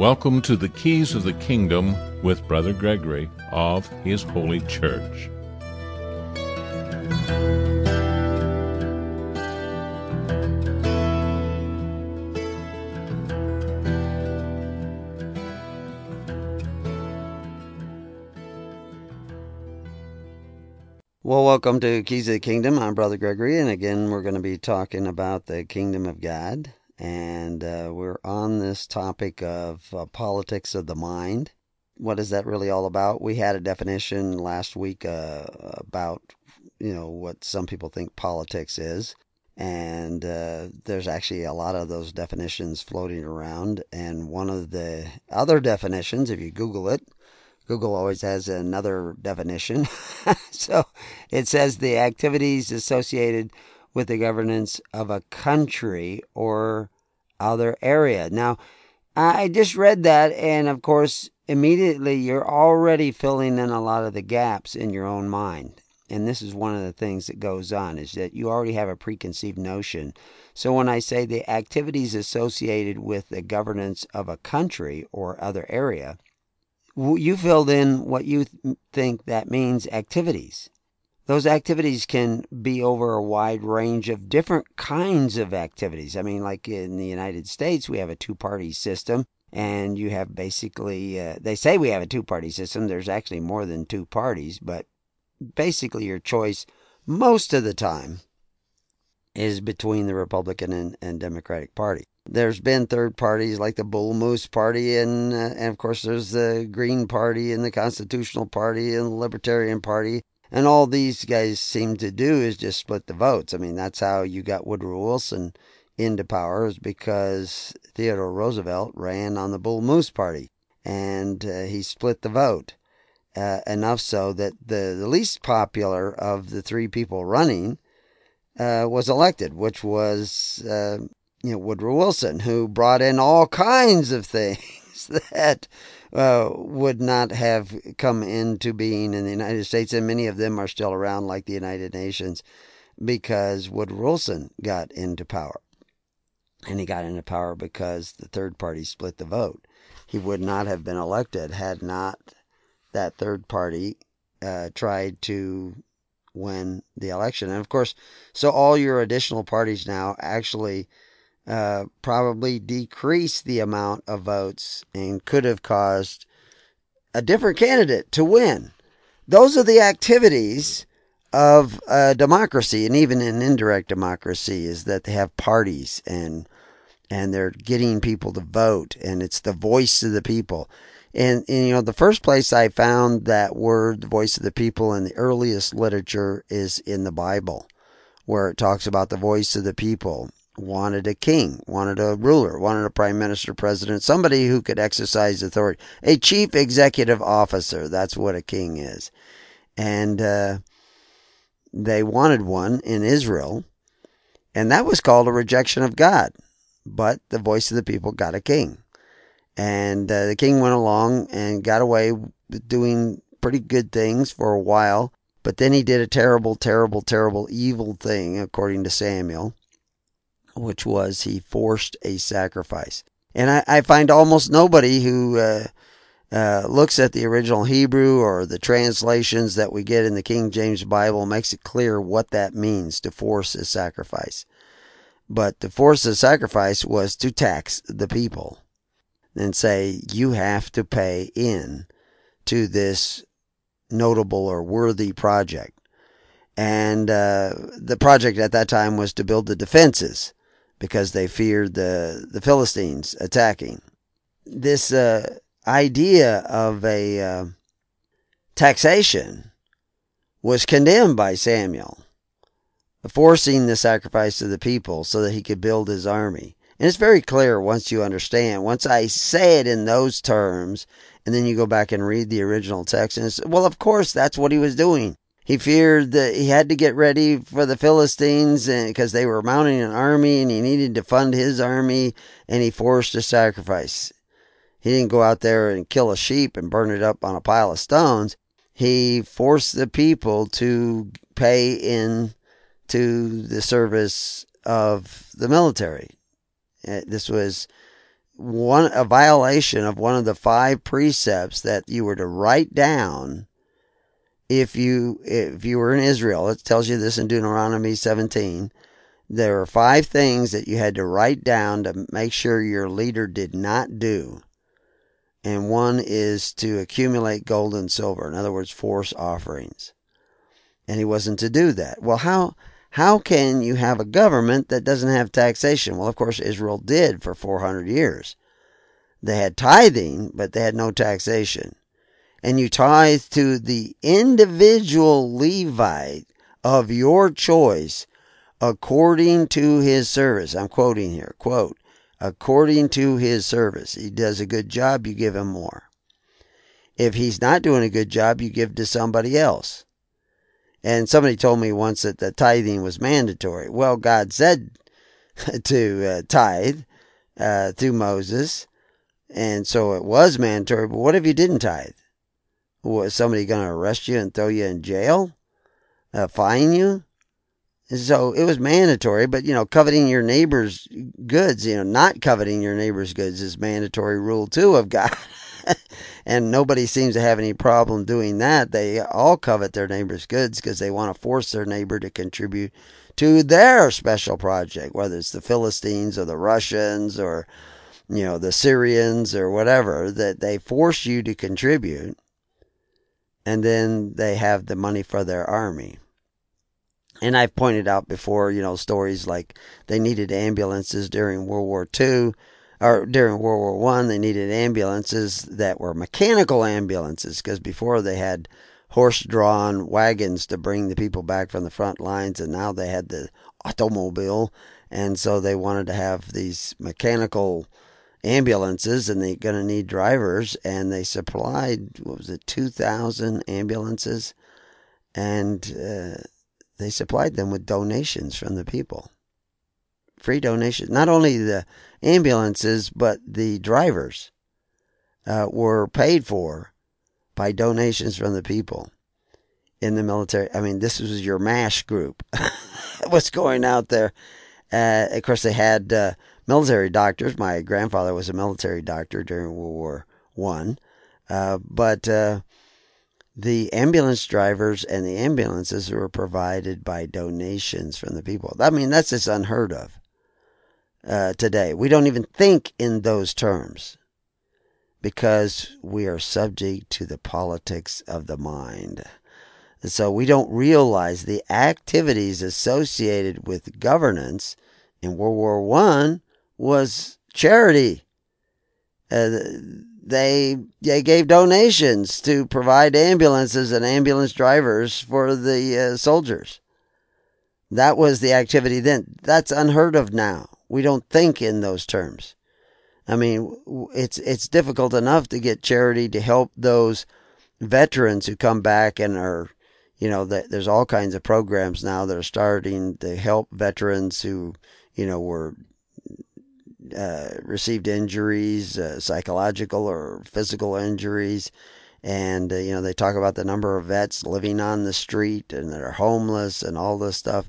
Welcome to the Keys of the Kingdom with Brother Gregory of His Holy Church. Well, welcome to Keys of the Kingdom. I'm Brother Gregory, and again, we're going to be talking about the Kingdom of God. And we're on this topic of politics of the mind. What is that really all about? We had a definition last week about, what some people think politics is. And there's actually a lot of those definitions floating around. And one of the other definitions, if you Google it, Google always has another definition. So it says the activities associated with the governance of a country or other area. Now, I just read that, and of course, immediately you're already filling in a lot of the gaps in your own mind. And this is one of the things that goes on, is that you already have a preconceived notion. So when I say the activities associated with the governance of a country or other area, you filled in what you think that means activities. Those activities can be over a wide range of different kinds of activities. I mean, like in the United States, we have a two-party system, and you have basically, they say we have a two-party system. There's actually more than two parties, but basically your choice most of the time is between the Republican and Democratic Party. There's been third parties like the Bull Moose Party, and of course there's the Green Party and the Constitutional Party and the Libertarian Party. And all these guys seem to do is just split the votes. I mean, that's how you got Woodrow Wilson into power, is because Theodore Roosevelt ran on the Bull Moose Party, and he split the vote. Enough so that the least popular of the three people running was elected, which was Woodrow Wilson, who brought in all kinds of things that would not have come into being in the United States, and many of them are still around, like the United Nations, because Woodrow Wilson got into power. And he got into power because the third party split the vote. He would not have been elected had not that third party tried to win the election. And of course, so all your additional parties now actually probably decrease the amount of votes and could have caused a different candidate to win. Those are the activities of democracy, and even in indirect democracy, is that they have parties and they're getting people to vote, and it's the voice of the people. And the first place I found that word, the voice of the people, in the earliest literature is in the Bible, where it talks about the voice of the people. Wanted a king, wanted a ruler, wanted a prime minister, president, somebody who could exercise authority. A chief executive officer, that's what a king is. And they wanted one in Israel, and that was called a rejection of God. But the voice of the people got a king. And the king went along and got away with doing pretty good things for a while. But then he did a terrible, terrible, terrible, evil thing, according to Samuel, which was he forced a sacrifice. And I find almost nobody who looks at the original Hebrew or the translations that we get in the King James Bible makes it clear what that means, to force a sacrifice. But to force a sacrifice was to tax the people and say, you have to pay in to this notable or worthy project. And the project at that time was to build the defenses, because they feared the Philistines attacking. This idea of a taxation was condemned by Samuel, forcing the sacrifice of the people so that he could build his army. And it's very clear once you understand. Once I say it in those terms, and then you go back and read the original text, and it's, well, of course, that's what he was doing. He feared that he had to get ready for the Philistines because they were mounting an army, and he needed to fund his army, and he forced a sacrifice. He didn't go out there and kill a sheep and burn it up on a pile of stones. He forced the people to pay in to the service of the military. This was a violation of one of the 5 precepts that you were to write down if you were in Israel. It tells you this in Deuteronomy 17. There are 5 things that you had to write down to make sure your leader did not do. And one is to accumulate gold and silver. In other words, force offerings. And he wasn't to do that. Well, how can you have a government that doesn't have taxation? Well, of course, Israel did for 400 years. They had tithing, but they had no taxation. And you tithe to the individual Levite of your choice according to his service. I'm quoting here, quote, according to his service. He does a good job, you give him more. If he's not doing a good job, you give to somebody else. And somebody told me once that the tithing was mandatory. Well, God said to tithe through Moses, and so it was mandatory. But what if you didn't tithe? Was somebody going to arrest you and throw you in jail? Fine you? So it was mandatory, but, coveting your neighbor's goods, not coveting your neighbor's goods is mandatory rule too of God. And nobody seems to have any problem doing that. They all covet their neighbor's goods because they want to force their neighbor to contribute to their special project, whether it's the Philistines or the Russians or, the Syrians or whatever, that they force you to contribute. And then they have the money for their army. And I've pointed out before, stories like they needed ambulances during World War II, or during World War I, they needed ambulances that were mechanical ambulances, because before they had horse-drawn wagons to bring the people back from the front lines, and now they had the automobile, and so they wanted to have these mechanical ambulances, and they're going to need drivers, and they supplied, 2,000 ambulances, and they supplied them with donations from the people. Free donations. Not only the ambulances, but the drivers were paid for by donations from the people in the military. I mean, this was your MASH group. What's going out there? Of course, they had military doctors. My grandfather was a military doctor during World War I. But the ambulance drivers and the ambulances were provided by donations from the people. I mean, that's just unheard of today. We don't even think in those terms because we are subject to the politics of the mind. And so we don't realize the activities associated with governance in World War I was charity. They gave donations to provide ambulances and ambulance drivers for the soldiers. That was the activity then. That's unheard of now. We don't think in those terms. I mean, it's difficult enough to get charity to help those veterans who come back and are, there's all kinds of programs now that are starting to help veterans who, were received injuries, psychological or physical injuries. And, they talk about the number of vets living on the street and that are homeless and all this stuff.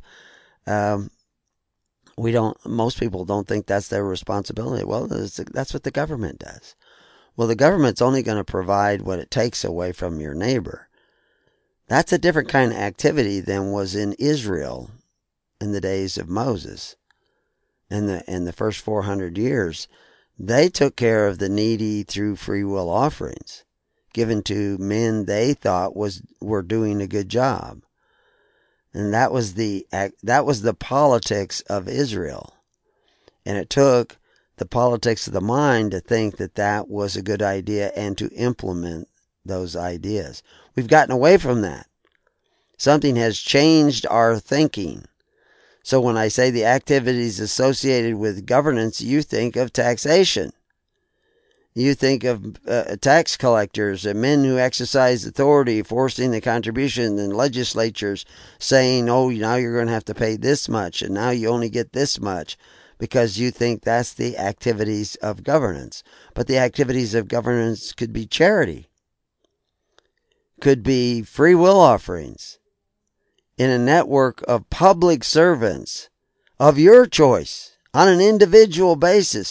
Most people don't think that's their responsibility. Well, that's what the government does. Well, the government's only going to provide what it takes away from your neighbor. That's a different kind of activity than was in Israel in the days of Moses. In the first 400 years, they took care of the needy through free will offerings given to men they thought were doing a good job. And that was the politics of Israel. And it took the politics of the mind to think that was a good idea and to implement those ideas. We've gotten away from that. Something has changed our thinking. So when I say the activities associated with governance, you think of taxation. You think of tax collectors and men who exercise authority, forcing the contribution, and legislatures saying, oh, now you're going to have to pay this much, and now you only get this much, because you think that's the activities of governance. But the activities of governance could be charity, could be free will offerings, in a network of public servants of your choice on an individual basis.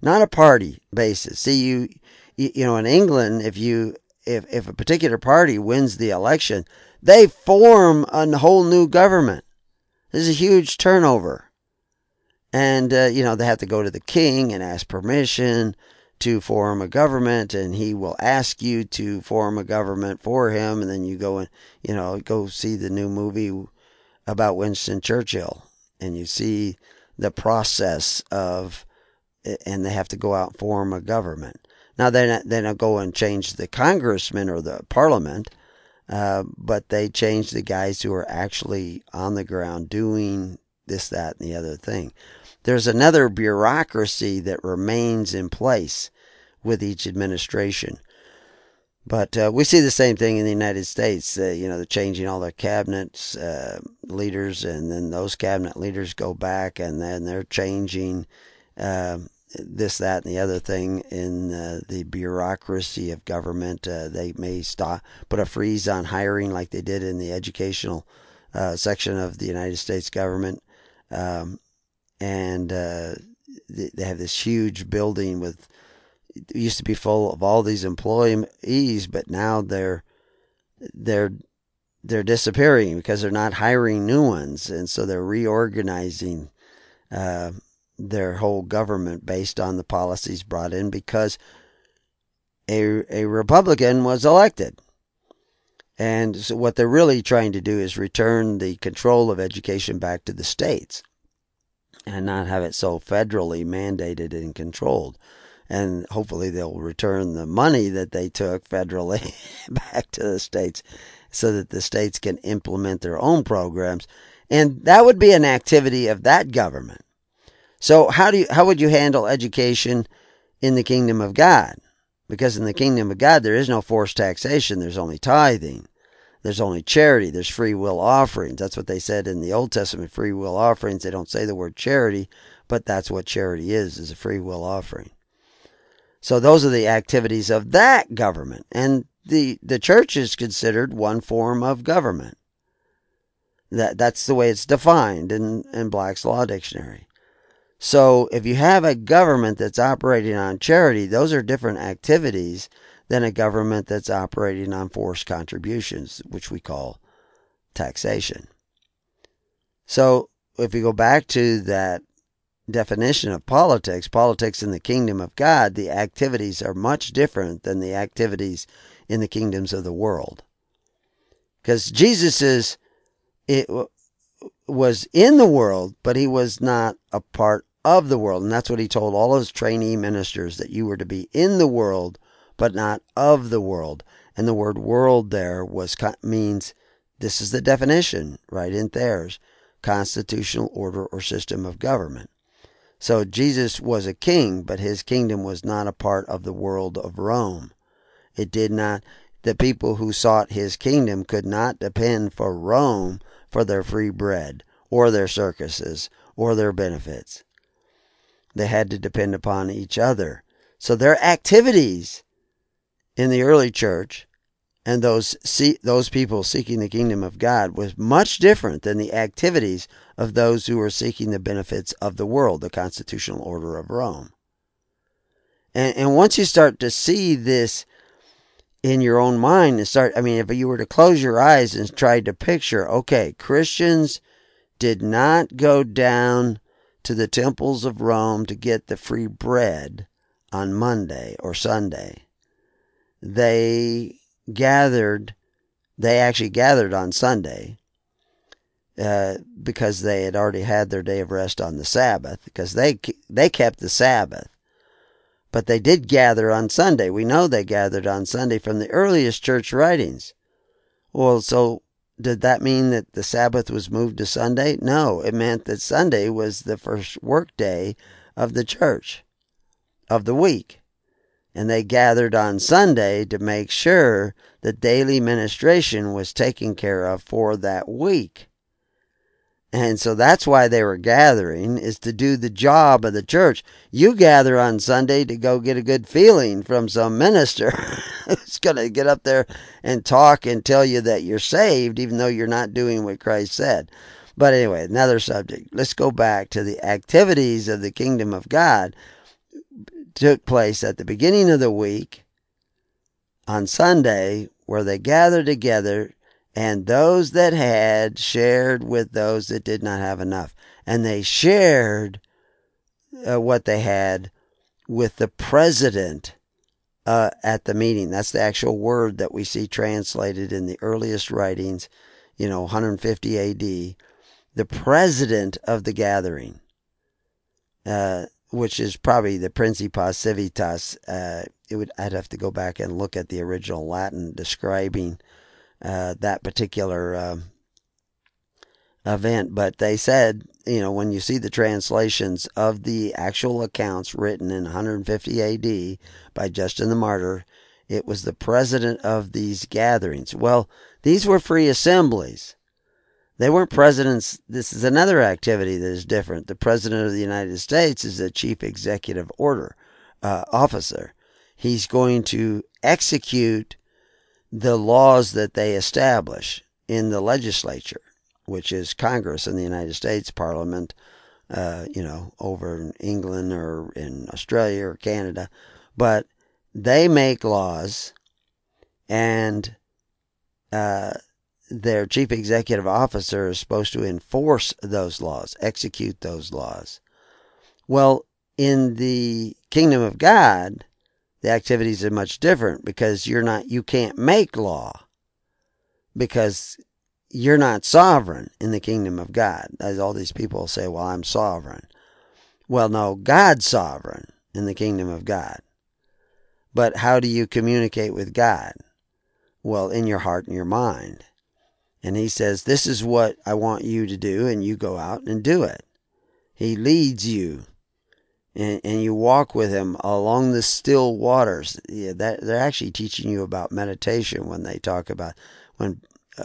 not a party basis. See, you know, in England, if a particular party wins the election, they form a whole new government. There's a huge turnover. And, you know, they have to go to the king and ask permission to form a government, and he will ask you to form a government for him, and then you go and, you know, go see the new movie about Winston Churchill, and you see the process of, and they have to go out and form a government. Now, they don't go and change the congressman or the parliament, but they change the guys who are actually on the ground doing this, that, and the other thing. There's another bureaucracy that remains in place with each administration. But we see the same thing in the United States. You know, they're changing all their cabinet leaders, and then those cabinet leaders go back, and then they're changing this, that, and the other thing in the bureaucracy of government. They may put a freeze on hiring like they did in the educational section of the United States government. And they have this huge building with, it used to be full of all these employees, but now they're disappearing because they're not hiring new ones, and so they're reorganizing their whole government based on the policies brought in because a Republican was elected. And so what they're really trying to do is return the control of education back to the states and not have it so federally mandated and controlled. And hopefully they'll return the money that they took federally back to the states so that the states can implement their own programs. And that would be an activity of that government. So how would you handle education in the kingdom of God? Because in the kingdom of God, there is no forced taxation. There's only tithing. There's only charity. There's free will offerings. That's what they said in the Old Testament, free will offerings. They don't say the word charity, but that's what charity is a free will offering. So those are the activities of that government. And the church is considered one form of government. That's the way it's defined in Black's Law Dictionary. So if you have a government that's operating on charity, those are different activities than a government that's operating on forced contributions, which we call taxation. So if you go back to that definition of politics in the kingdom of God, the activities are much different than the activities in the kingdoms of the world. Because Jesus was in the world, but he was not a part of the world. And that's what he told all his trainee ministers, that you were to be in the world, but not of the world. And the word world there means, this is the definition right in theirs, constitutional order or system of government. So Jesus was a king, but his kingdom was not a part of the world of Rome. It did not, the people who sought his kingdom could not depend for Rome for their free bread or their circuses or their benefits. They had to depend upon each other. So their activities in the early church and those people seeking the kingdom of God was much different than the activities of those who were seeking the benefits of the world, the constitutional order of Rome. And once you start to see this in your own mind and if you were to close your eyes and try to picture, okay, Christians did not go down to the temples of Rome to get the free bread on Monday or Sunday. They actually gathered on Sunday because they had already had their day of rest on the Sabbath, because they kept the Sabbath. But they did gather on Sunday. We know they gathered on Sunday from the earliest church writings. Well, so did that mean that the Sabbath was moved to Sunday? No, it meant that Sunday was the first work day of the church, of the week. And they gathered on Sunday to make sure that daily ministration was taken care of for that week. And so that's why they were gathering, is to do the job of the church. You gather on Sunday to go get a good feeling from some minister who's going to get up there and talk and tell you that you're saved, even though you're not doing what Christ said. But anyway, another subject. Let's go back to the activities of the kingdom of God. took place at the beginning of the week on Sunday, where they gathered together, and those that had shared with those that did not have enough. And they shared what they had with the president at the meeting. That's the actual word that we see translated in the earliest writings, 150 AD. The president of the gathering, which is probably the Principas Civitas. I'd have to go back and look at the original Latin describing that particular event. But they said, when you see the translations of the actual accounts written in 150 AD by Justin the Martyr, it was the president of these gatherings. Well, these were free assemblies. They weren't presidents. This is another activity that is different. The President of the United States is a chief executive officer. He's going to execute the laws that they establish in the legislature, which is Congress in the United States, Parliament, over in England or in Australia or Canada. But they make laws, and their chief executive officer is supposed to enforce those laws, execute those laws. Well, in the kingdom of God, the activities are much different, because you can't make law, because you're not sovereign in the kingdom of God. As all these people say, well, I'm sovereign. Well, no, God's sovereign in the kingdom of God. But how do you communicate with God? Well, in your heart and your mind. And he says, this is what I want you to do, and you go out and do it. He leads you, and you walk with him along the still waters. Yeah, they're actually teaching you about meditation when they talk about, when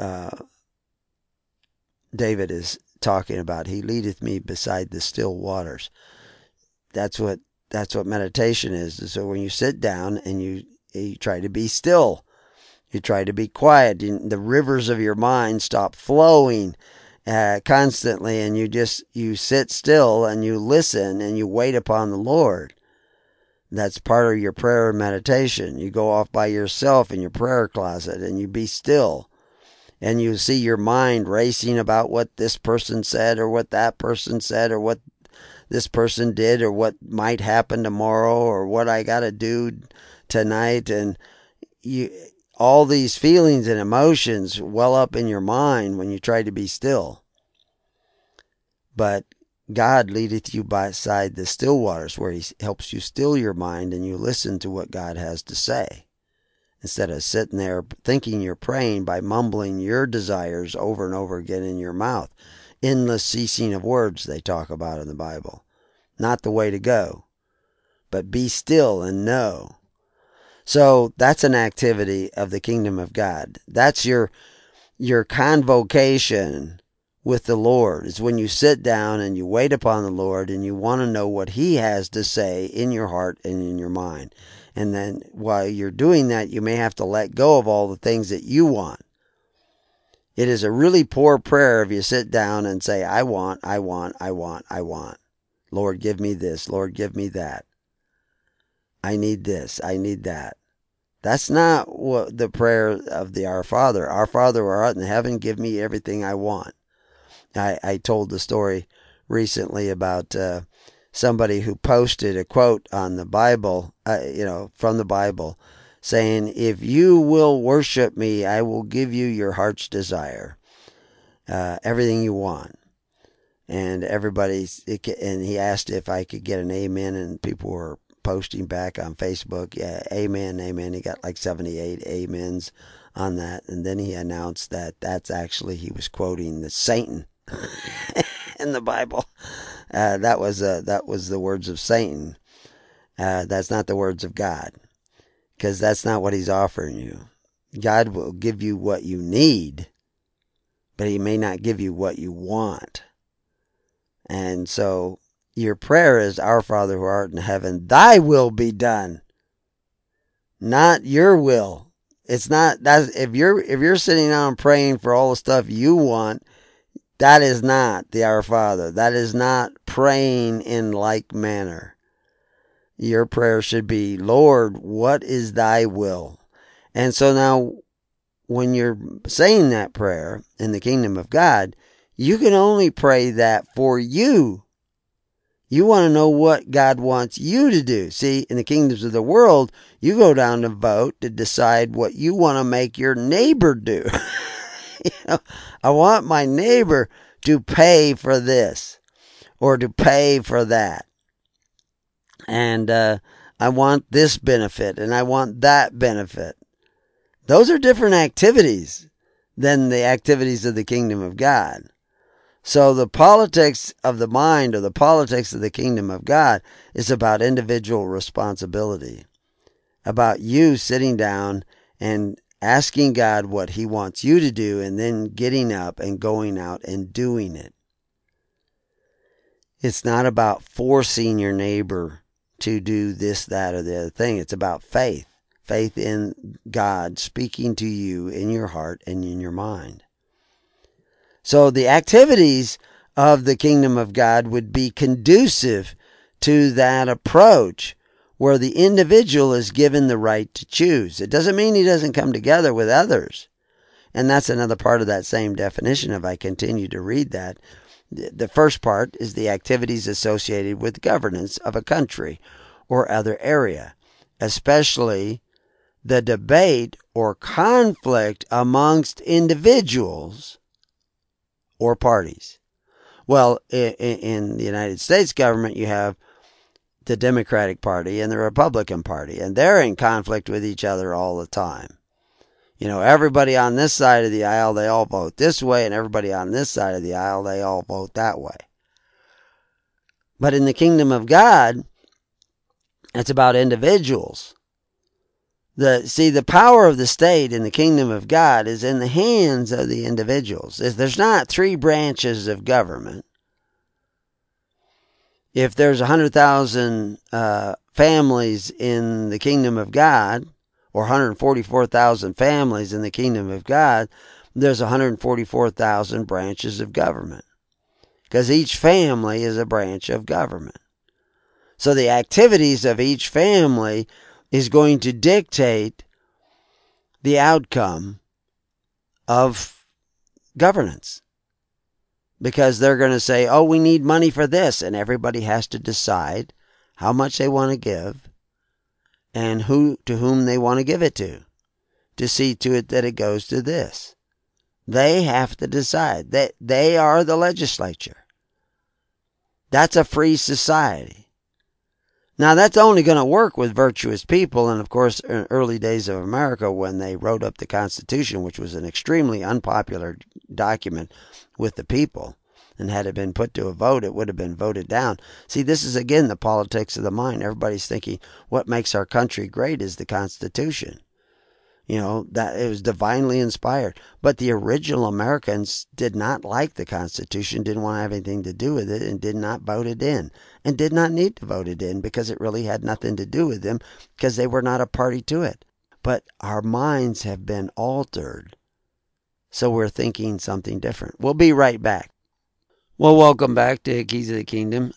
David is talking about, he leadeth me beside the still waters. That's what meditation is. So when you sit down and you try to be still, you try to be quiet, the rivers of your mind stop flowing constantly, and you sit still and you listen and you wait upon the Lord. That's part of your prayer and meditation. You go off by yourself in your prayer closet and you be still, and you see your mind racing about what this person said or what that person said or what this person did or what might happen tomorrow or what I got to do tonight. And all these feelings and emotions well up in your mind when you try to be still. But God leadeth you beside the still waters, where he helps you still your mind and you listen to what God has to say, instead of sitting there thinking you're praying by mumbling your desires over and over again in your mouth. Endless ceasing of words they talk about in the Bible. Not the way to go. But be still and know. So that's an activity of the kingdom of God. That's your convocation with the Lord. It's when you sit down and you wait upon the Lord and you want to know what he has to say in your heart and in your mind. And then while you're doing that, you may have to let go of all the things that you want. It is a really poor prayer if you sit down and say, I want, I want, I want, I want. Lord, give me this. Lord, give me that. I need this. I need that. That's not what the prayer of the Our Father. Our Father who art in heaven, give me everything I want. I told the story recently about somebody who posted a quote on the Bible, from the Bible, saying, if you will worship me, I will give you your heart's desire, everything you want. And and he asked if I could get an amen, and people were posting back on Facebook, yeah, amen, amen. He got like 78 amens on that. And then he announced that he was quoting the Satan in the Bible. That was the words of Satan. That's not the words of God, because that's not what he's offering you. God will give you what you need, but he may not give you what you want. And so your prayer is, Our Father who art in heaven, thy will be done, not your will. It's not that if you're sitting down praying for all the stuff you want, that is not the Our Father. That is not praying in like manner. your prayer should be, Lord, what is thy will? And so now, when you're saying that prayer in the kingdom of God, you can only pray that for you. You want to know what God wants you to do. See, in the kingdoms of the world, you go down to vote to decide what you want to make your neighbor do. I want my neighbor to pay for this or to pay for that. And I want this benefit and I want that benefit. Those are different activities than the activities of the kingdom of God. So the politics of the mind, or the politics of the kingdom of God, is about individual responsibility, about you sitting down and asking God what he wants you to do, and then getting up and going out and doing it. It's not about forcing your neighbor to do this, that, or the other thing. It's about faith. Faith in God speaking to you in your heart and in your mind. So the activities of the kingdom of God would be conducive to that approach where the individual is given the right to choose. It doesn't mean he doesn't come together with others. And that's another part of that same definition if I continue to read that. The first part is the activities associated with governance of a country or other area, especially the debate or conflict amongst individuals or parties. Well, in the United States government, you have the Democratic Party and the Republican Party, and they're in conflict with each other all the time. Everybody on this side of the aisle, they all vote this way, and everybody on this side of the aisle, they all vote that way. But in the kingdom of God, it's about individuals. The power of the state in the kingdom of God is in the hands of the individuals. There's not three branches of government. If there's 100,000 families in the kingdom of God, or 144,000 families in the kingdom of God, there's 144,000 branches of government. Because each family is a branch of government. So the activities of each family is going to dictate the outcome of governance. Because they're going to say, oh, we need money for this. And everybody has to decide how much they want to give and to whom they want to give it to see to it that it goes to this. They have to decide. That they are the legislature. That's a free society. Now, that's only going to work with virtuous people. And, of course, in early days of America, when they wrote up the Constitution, which was an extremely unpopular document with the people, and had it been put to a vote, it would have been voted down. See, this is, again, the politics of the mind. Everybody's thinking what makes our country great is the Constitution. That it was divinely inspired. But the original Americans did not like the Constitution, didn't want to have anything to do with it, and did not vote it in. And did not need to vote it in because it really had nothing to do with them because they were not a party to it. But our minds have been altered. So we're thinking something different. We'll be right back. Well, welcome back to Keys of the Kingdom.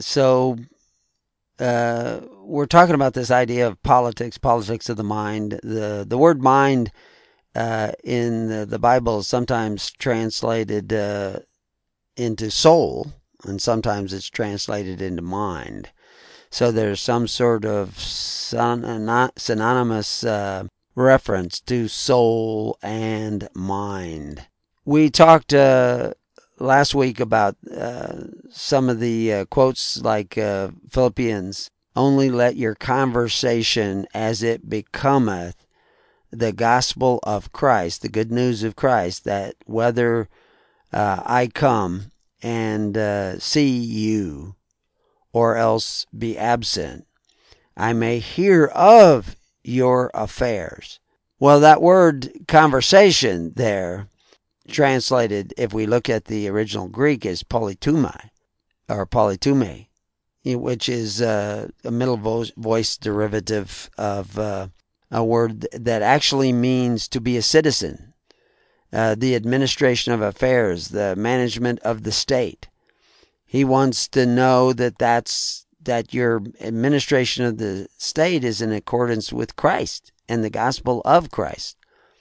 We're talking about this idea of politics of the mind. The word mind in the Bible is sometimes translated into soul, and sometimes it's translated into mind. So there's some sort of synonymous reference to soul and mind. We talked last week about some of the quotes like Philippians, only let your conversation as it becometh the gospel of Christ, the good news of Christ, that whether I come and see you or else be absent, I may hear of your affairs. Well, that word conversation there, translated, if we look at the original Greek, is polytumai, or polytume, which is a middle voice derivative of a word that actually means to be a citizen, the administration of affairs, the management of the state. He wants to know that that's that your administration of the state is in accordance with Christ and the gospel of Christ.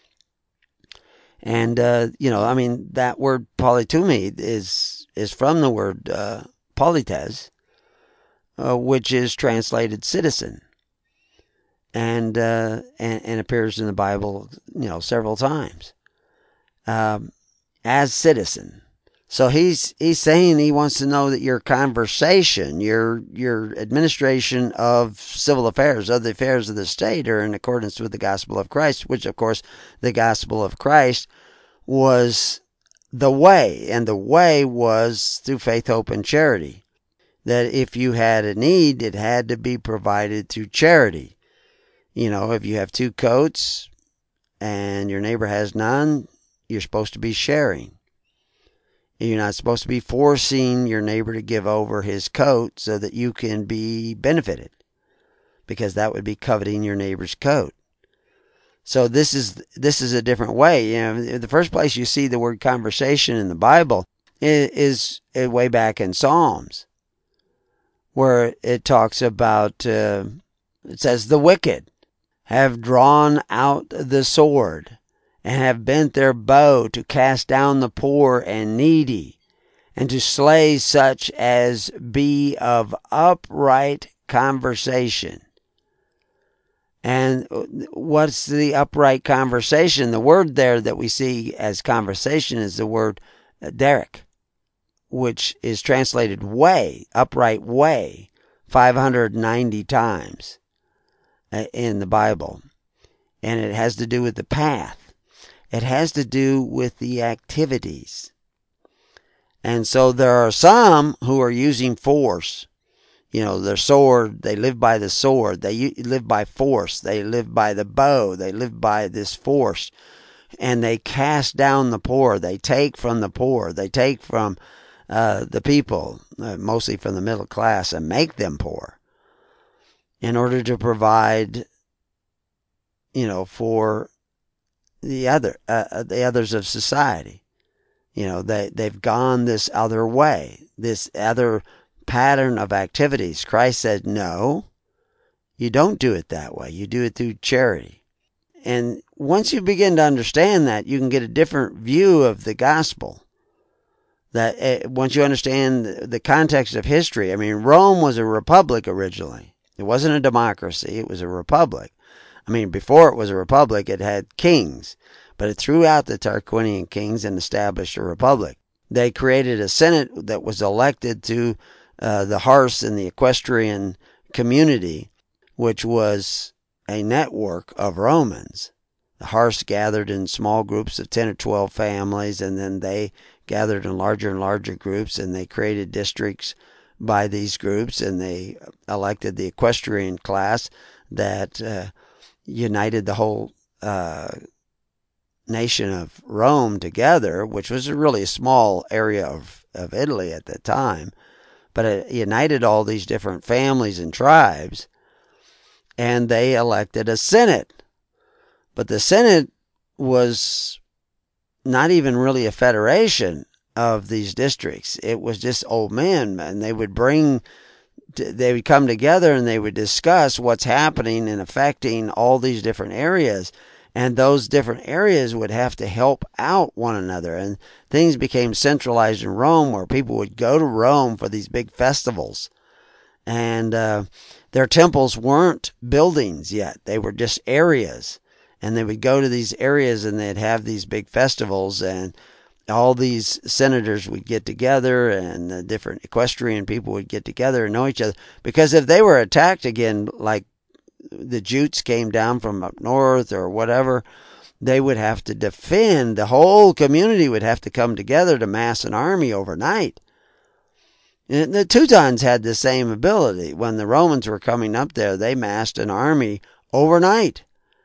And, that word politeume is from the word polites, which is translated citizen. And appears in the Bible, several times, as citizen. So he's saying he wants to know that your conversation, your administration of civil affairs, of the affairs of the state, are in accordance with the gospel of Christ, which, of course, the gospel of Christ was the way, and the way was through faith, hope, and charity. That if you had a need, it had to be provided through charity. If you have 2 coats and your neighbor has none, you're supposed to be sharing. You're not supposed to be forcing your neighbor to give over his coat so that you can be benefited, because that would be coveting your neighbor's coat. So this is a different way. The first place you see the word conversation in the Bible is way back in Psalms, where it talks about, it says, the wicked have drawn out the sword, and have bent their bow to cast down the poor and needy, and to slay such as be of upright conversation. And what's the upright conversation? The word there that we see as conversation is the word derek, which is translated way, upright way, 590 times. In the Bible. And it has to do with the path. It has to do with the activities. And so there are some who are using force. Their sword, they live by the sword. They live by force. They live by the bow. They live by this force. And they cast down the poor. They take from the poor. They take from the people, mostly from the middle class, and make them poor, in order to provide, for the others of society. They've gone this other way, this other pattern of activities. Christ said, no, you don't do it that way. You do it through charity. And once you begin to understand that, you can get a different view of the gospel. That once you understand the context of history, Rome was a republic originally. It wasn't a democracy, it was a republic. Before it was a republic, it had kings, but it threw out the Tarquinian kings and established a republic. They created a senate that was elected to the Hars and the equestrian community, which was a network of Romans. The Hars gathered in small groups of 10 or 12 families, and then they gathered in larger and larger groups, and they created districts by these groups, and they elected the equestrian class that united the whole nation of Rome together, which was really a small area of Italy at the time, but it united all these different families and tribes, and they elected a senate. But the senate was not even really a federation of these districts. It was just old men, and they would come together and they would discuss what's happening and affecting all these different areas. And those different areas would have to help out one another. And things became centralized in Rome, where people would go to Rome for these big festivals. And their temples weren't buildings yet. They were just areas. And they would go to these areas and they'd have these big festivals, and all these senators would get together, and the different equestrian people would get together and know each other. Because if they were attacked again, like the Jutes came down from up north or whatever, they would have to defend. The whole community would have to come together to mass an army overnight. And the Teutons had the same ability. When the Romans were coming up there, they massed an army overnight.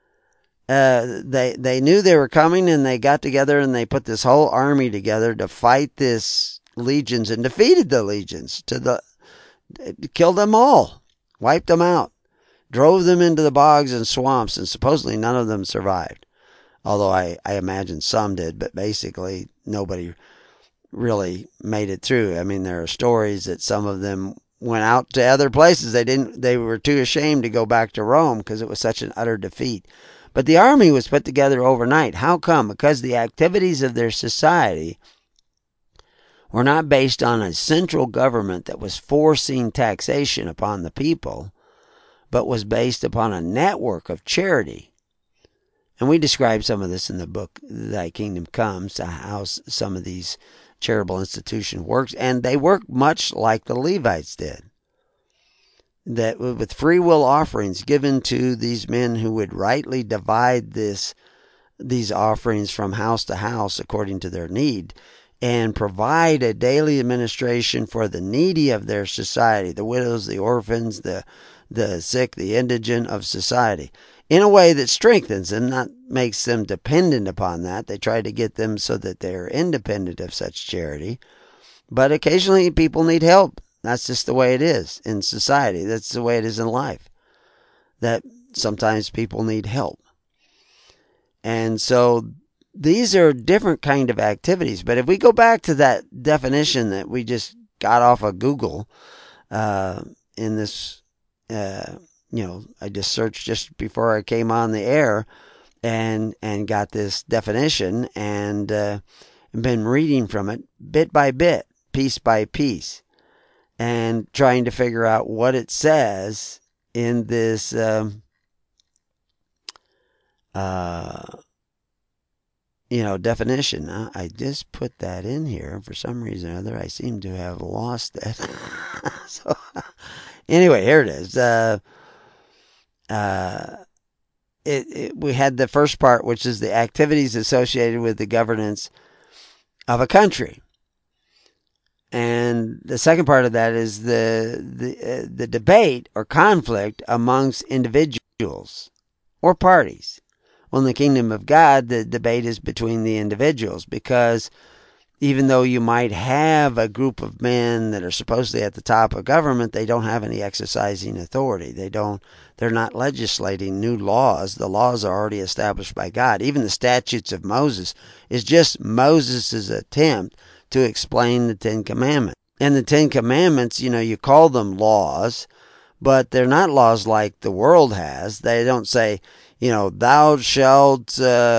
They knew they were coming, and they got together and they put this whole army together to fight this legions, and defeated the legions, killed them all, wiped them out, drove them into the bogs and swamps, and supposedly none of them survived. Although I imagine some did, but basically nobody really made it through. There are stories that some of them went out to other places. They were too ashamed to go back to Rome because it was such an utter defeat. But the army was put together overnight. How come? Because the activities of their society were not based on a central government that was forcing taxation upon the people, but was based upon a network of charity. And we describe some of this in the book, Thy Kingdom Comes, how some of these charitable institutions works. And they work much like the Levites did. That with free will offerings given to these men who would rightly divide these offerings from house to house according to their need, and provide a daily administration for the needy of their society, the widows, the orphans, the sick, the indigent of society, in a way that strengthens them, not makes them dependent upon that. They try to get them so that they're independent of such charity. But occasionally people need help. That's just the way it is in society. That's the way it is in life. That sometimes people need help. And so these are different kind of activities. But if we go back to that definition that we just got off of Google, in this, I just searched just before I came on the air and got this definition and been reading from it bit by bit, piece by piece, and trying to figure out what it says in this definition. I just put that in here. For some reason or other, I seem to have lost it. So, anyway, here it is. We had the first part, which is the activities associated with the governance of a country. And the second part of that is the debate or conflict amongst individuals or parties. Well, in the kingdom of God, the debate is between the individuals, because even though you might have a group of men that are supposedly at the top of government, they don't have any exercising authority. They're not legislating new laws. The laws are already established by God. Even the statutes of Moses is just Moses' attempt to explain the Ten Commandments. And the Ten Commandments, you call them laws, but they're not laws like the world has. They don't say, thou shalt,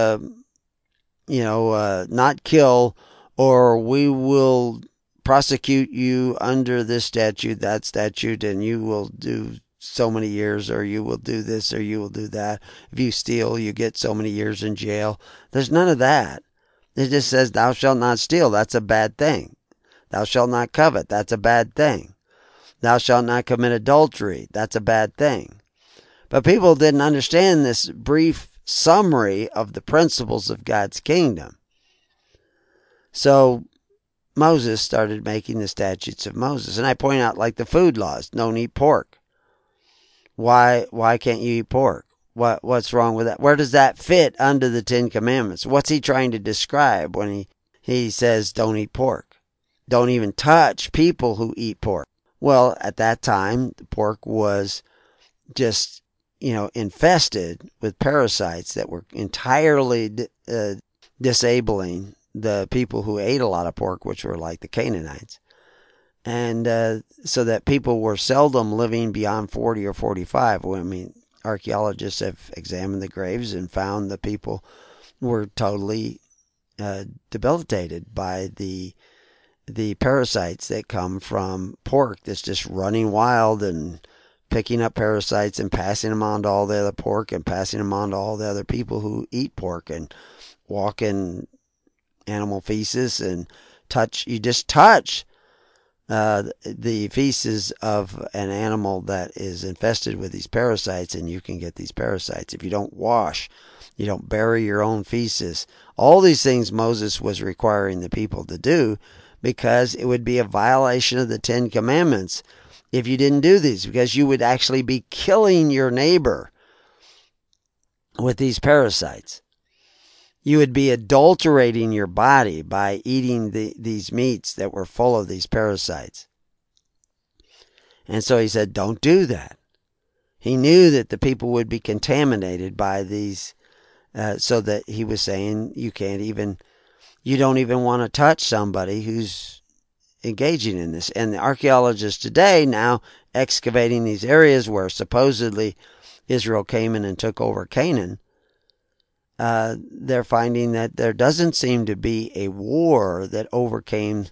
not kill, or we will prosecute you under this statute, that statute, and you will do so many years, or you will do this, or you will do that. If you steal, you get so many years in jail. There's none of that. It just says, thou shalt not steal. That's a bad thing. Thou shalt not covet. That's a bad thing. Thou shalt not commit adultery. That's a bad thing. But people didn't understand this brief summary of the principles of God's kingdom. So Moses started making the statutes of Moses. And I point out, like the food laws, don't eat pork. Why can't you eat pork? What's wrong with that? Where does that fit under the Ten Commandments? What's he trying to describe when he says don't eat pork? Don't even touch people who eat pork. Well, at that time, the pork was just, infested with parasites that were entirely disabling the people who ate a lot of pork, which were like the Canaanites. And so that people were seldom living beyond 40 or 45. Archaeologists have examined the graves and found the people were totally debilitated by the parasites that come from pork that's just running wild and picking up parasites and passing them on to all the other pork and passing them on to all the other people who eat pork and walk in animal feces and touch the feces of an animal that is infested with these parasites, and you can get these parasites. If you don't wash, you don't bury your own feces. All these things Moses was requiring the people to do, because it would be a violation of the Ten Commandments if you didn't do these, because you would actually be killing your neighbor with these parasites. You would be adulterating your body by eating these meats that were full of these parasites. And so he said, don't do that. He knew that the people would be contaminated by these, so that he was saying you don't even want to touch somebody who's engaging in this. And the archaeologists today, now excavating these areas where supposedly Israel came in and took over Canaan, they're finding that there doesn't seem to be a war that overcame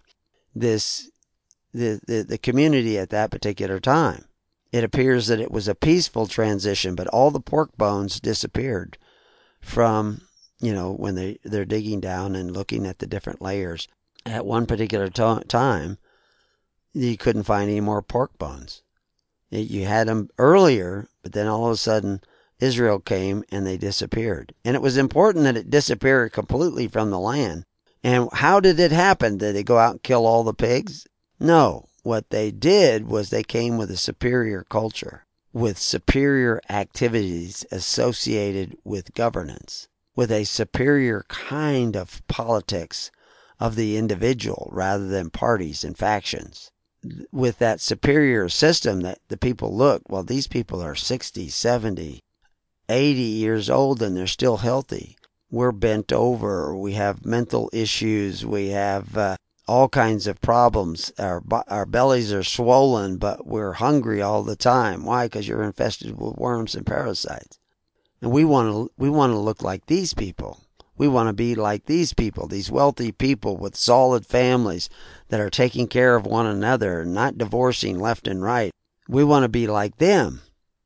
the community at that particular time. It appears that it was a peaceful transition, but all the pork bones disappeared from, when they're digging down and looking at the different layers. At one particular time, you couldn't find any more pork bones. You had them earlier, but then all of a sudden Israel came and they disappeared. And it was important that it disappeared completely from the land. And how did it happen? Did they go out and kill all the pigs? No. What they did was they came with a superior culture, with superior activities associated with governance, with a superior kind of politics of the individual rather than parties and factions. With that superior system that the people look, well, these people are 60, 70, 80 years old and they're still healthy. We're bent over. We have mental issues. We have all kinds of problems. Our bellies are swollen, but we're hungry all the time. Why? Because you're infested with worms and parasites. And we want to look like these people. We want to be like these people, these wealthy people with solid families that are taking care of one another and not divorcing left and right. We want to be like them.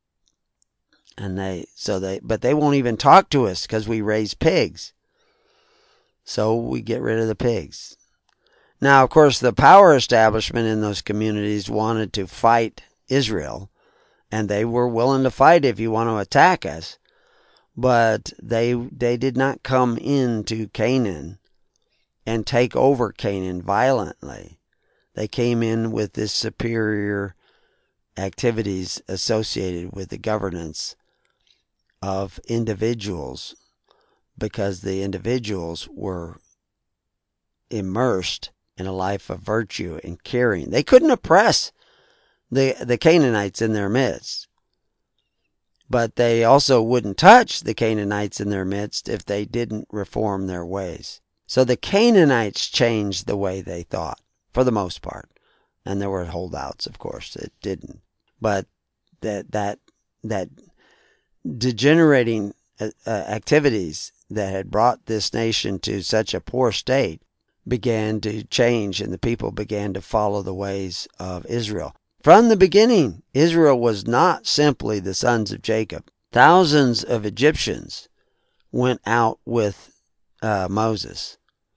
But they won't even talk to us because we raise pigs. So we get rid of the pigs. Now, of course, the power establishment in those communities wanted to fight Israel, and they were willing to fight if you want to attack us. But they did not come into Canaan and take over Canaan violently. They came in with this superior activities associated with the governance of individuals, because the individuals were immersed in a life of virtue and caring. They couldn't oppress the Canaanites in their midst. But they also wouldn't touch the Canaanites in their midst if they didn't reform their ways. So the Canaanites changed the way they thought, for the most part. And there were holdouts, of course, that didn't. But that degenerating activities that had brought this nation to such a poor state began to change, and the people began to follow the ways of Israel. From the beginning, Israel was not simply the sons of Jacob. Thousands of Egyptians went out with Moses.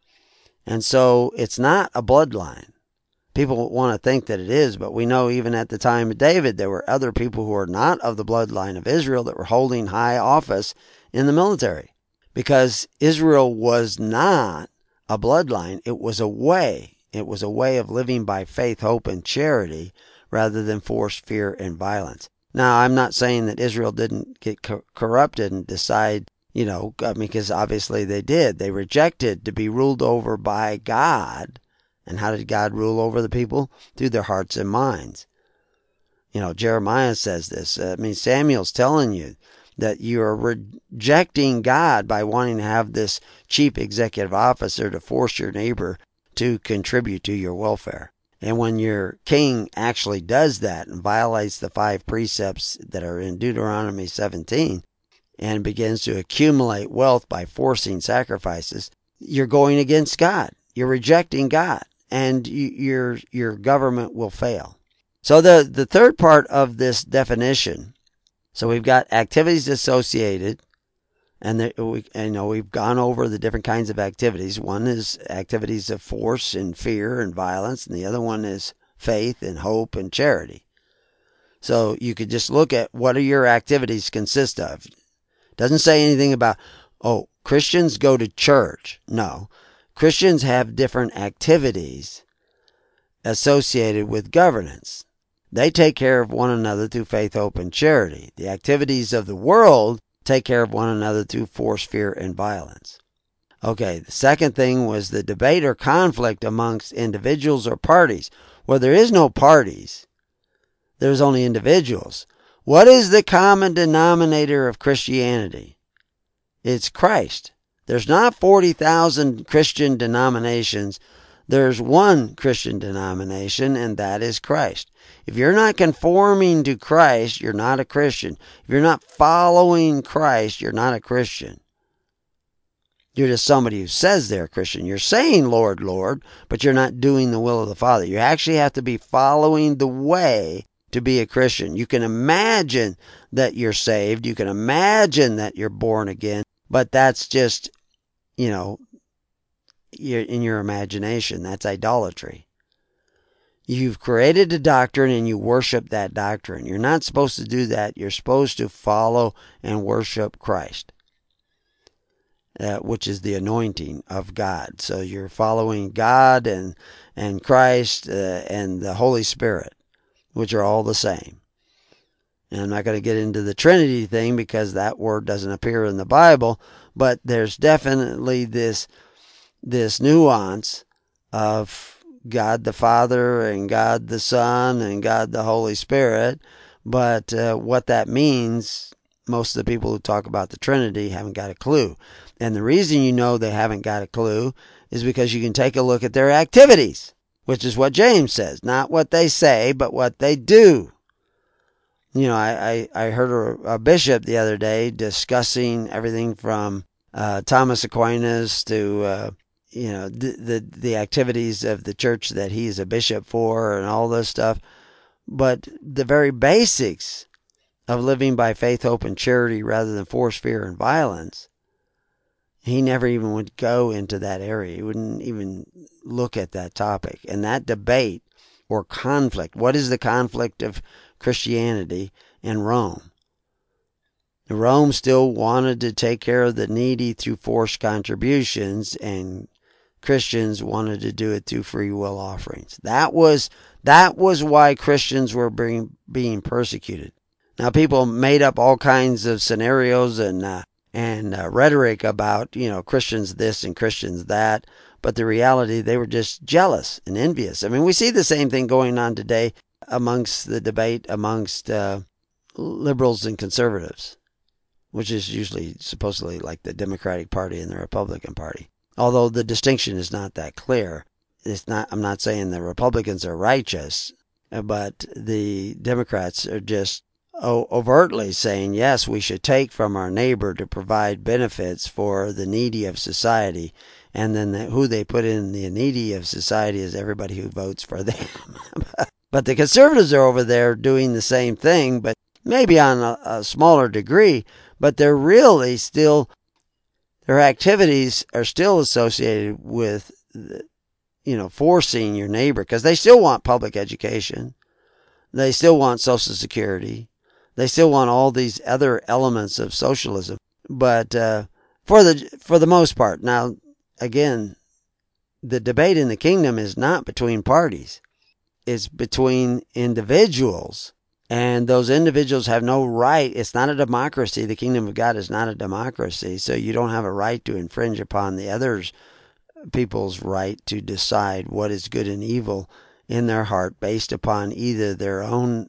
And so it's not a bloodline. People want to think that it is, but we know even at the time of David, there were other people who were not of the bloodline of Israel that were holding high office in the military. Because Israel was not a bloodline. It was a way. It was a way of living by faith, hope, and charity, rather than force, fear, and violence. Now, I'm not saying that Israel didn't get corrupted and decide, because obviously they did. They rejected to be ruled over by God. And how did God rule over the people? Through their hearts and minds. Jeremiah says this. Samuel's telling you that you're rejecting God by wanting to have this chief executive officer to force your neighbor to contribute to your welfare. And when your king actually does that and violates the 5 precepts that are in Deuteronomy 17 and begins to accumulate wealth by forcing sacrifices, you're going against God. You're rejecting God, and your government will fail. So the third part of this definition, so we've got activities associated, and we've gone over the different kinds of activities. One is activities of force and fear and violence, and the other one is faith and hope and charity. So you could just look at what do your activities consist of. It doesn't say anything about, Christians go to church. No. Christians have different activities associated with governance. They take care of one another through faith, hope, and charity. The activities of the world take care of one another through force, fear, and violence. Okay, the second thing was the debate or conflict amongst individuals or parties. Well, there is no parties. There's only individuals. What is the common denominator of Christianity? It's Christ. There's not 40,000 Christian denominations There's one Christian denomination, and that is Christ. If you're not conforming to Christ, you're not a Christian. If you're not following Christ, you're not a Christian. You're just somebody who says they're a Christian. You're saying, Lord, Lord, but you're not doing the will of the Father. You actually have to be following the way to be a Christian. You can imagine that you're saved. You can imagine that you're born again, but that's just, you're in your imagination. That's idolatry. You've created a doctrine and you worship that doctrine. You're not supposed to do that. You're supposed to follow and worship Christ, which is the anointing of God. So you're following God and Christ and the Holy Spirit, which are all the same. And I'm not going to get into the Trinity thing because that word doesn't appear in the Bible, but there's definitely this nuance of God the Father and God the Son and God the Holy Spirit. But what that means, most of the people who talk about the Trinity haven't got a clue. And the reason you know they haven't got a clue is because you can take a look at their activities, which is what James says. Not what they say, but what they do. I heard a bishop the other day discussing everything from Thomas Aquinas to the activities of the church that he's a bishop for and all this stuff. But the very basics of living by faith, hope, and charity rather than force, fear, and violence, he never even would go into that area. He wouldn't even look at that topic. And that debate or conflict, what is the conflict of Christianity and Rome? Rome still wanted to take care of the needy through forced contributions, and Christians wanted to do it through free will offerings. That was why Christians were being persecuted. Now, people made up all kinds of scenarios and rhetoric about, Christians this and Christians that, but the reality, they were just jealous and envious. I mean, we see the same thing going on today amongst the debate amongst liberals and conservatives, which is usually supposedly like the Democratic Party and the Republican Party. Although the distinction is not that clear. I'm not saying the Republicans are righteous, but the Democrats are just overtly saying, yes, we should take from our neighbor to provide benefits for the needy of society. And then who they put in the needy of society is everybody who votes for them. But the conservatives are over there doing the same thing, but maybe on a smaller degree. But they're really still, their activities are still associated with, forcing your neighbor, because they still want public education. They still want Social Security. They still want all these other elements of socialism. But for the most part, now, again, the debate in the kingdom is not between parties. It's between individuals. And those individuals have no right. It's not a democracy. The kingdom of God is not a democracy. So you don't have a right to infringe upon the other people's right to decide what is good and evil in their heart based upon either their own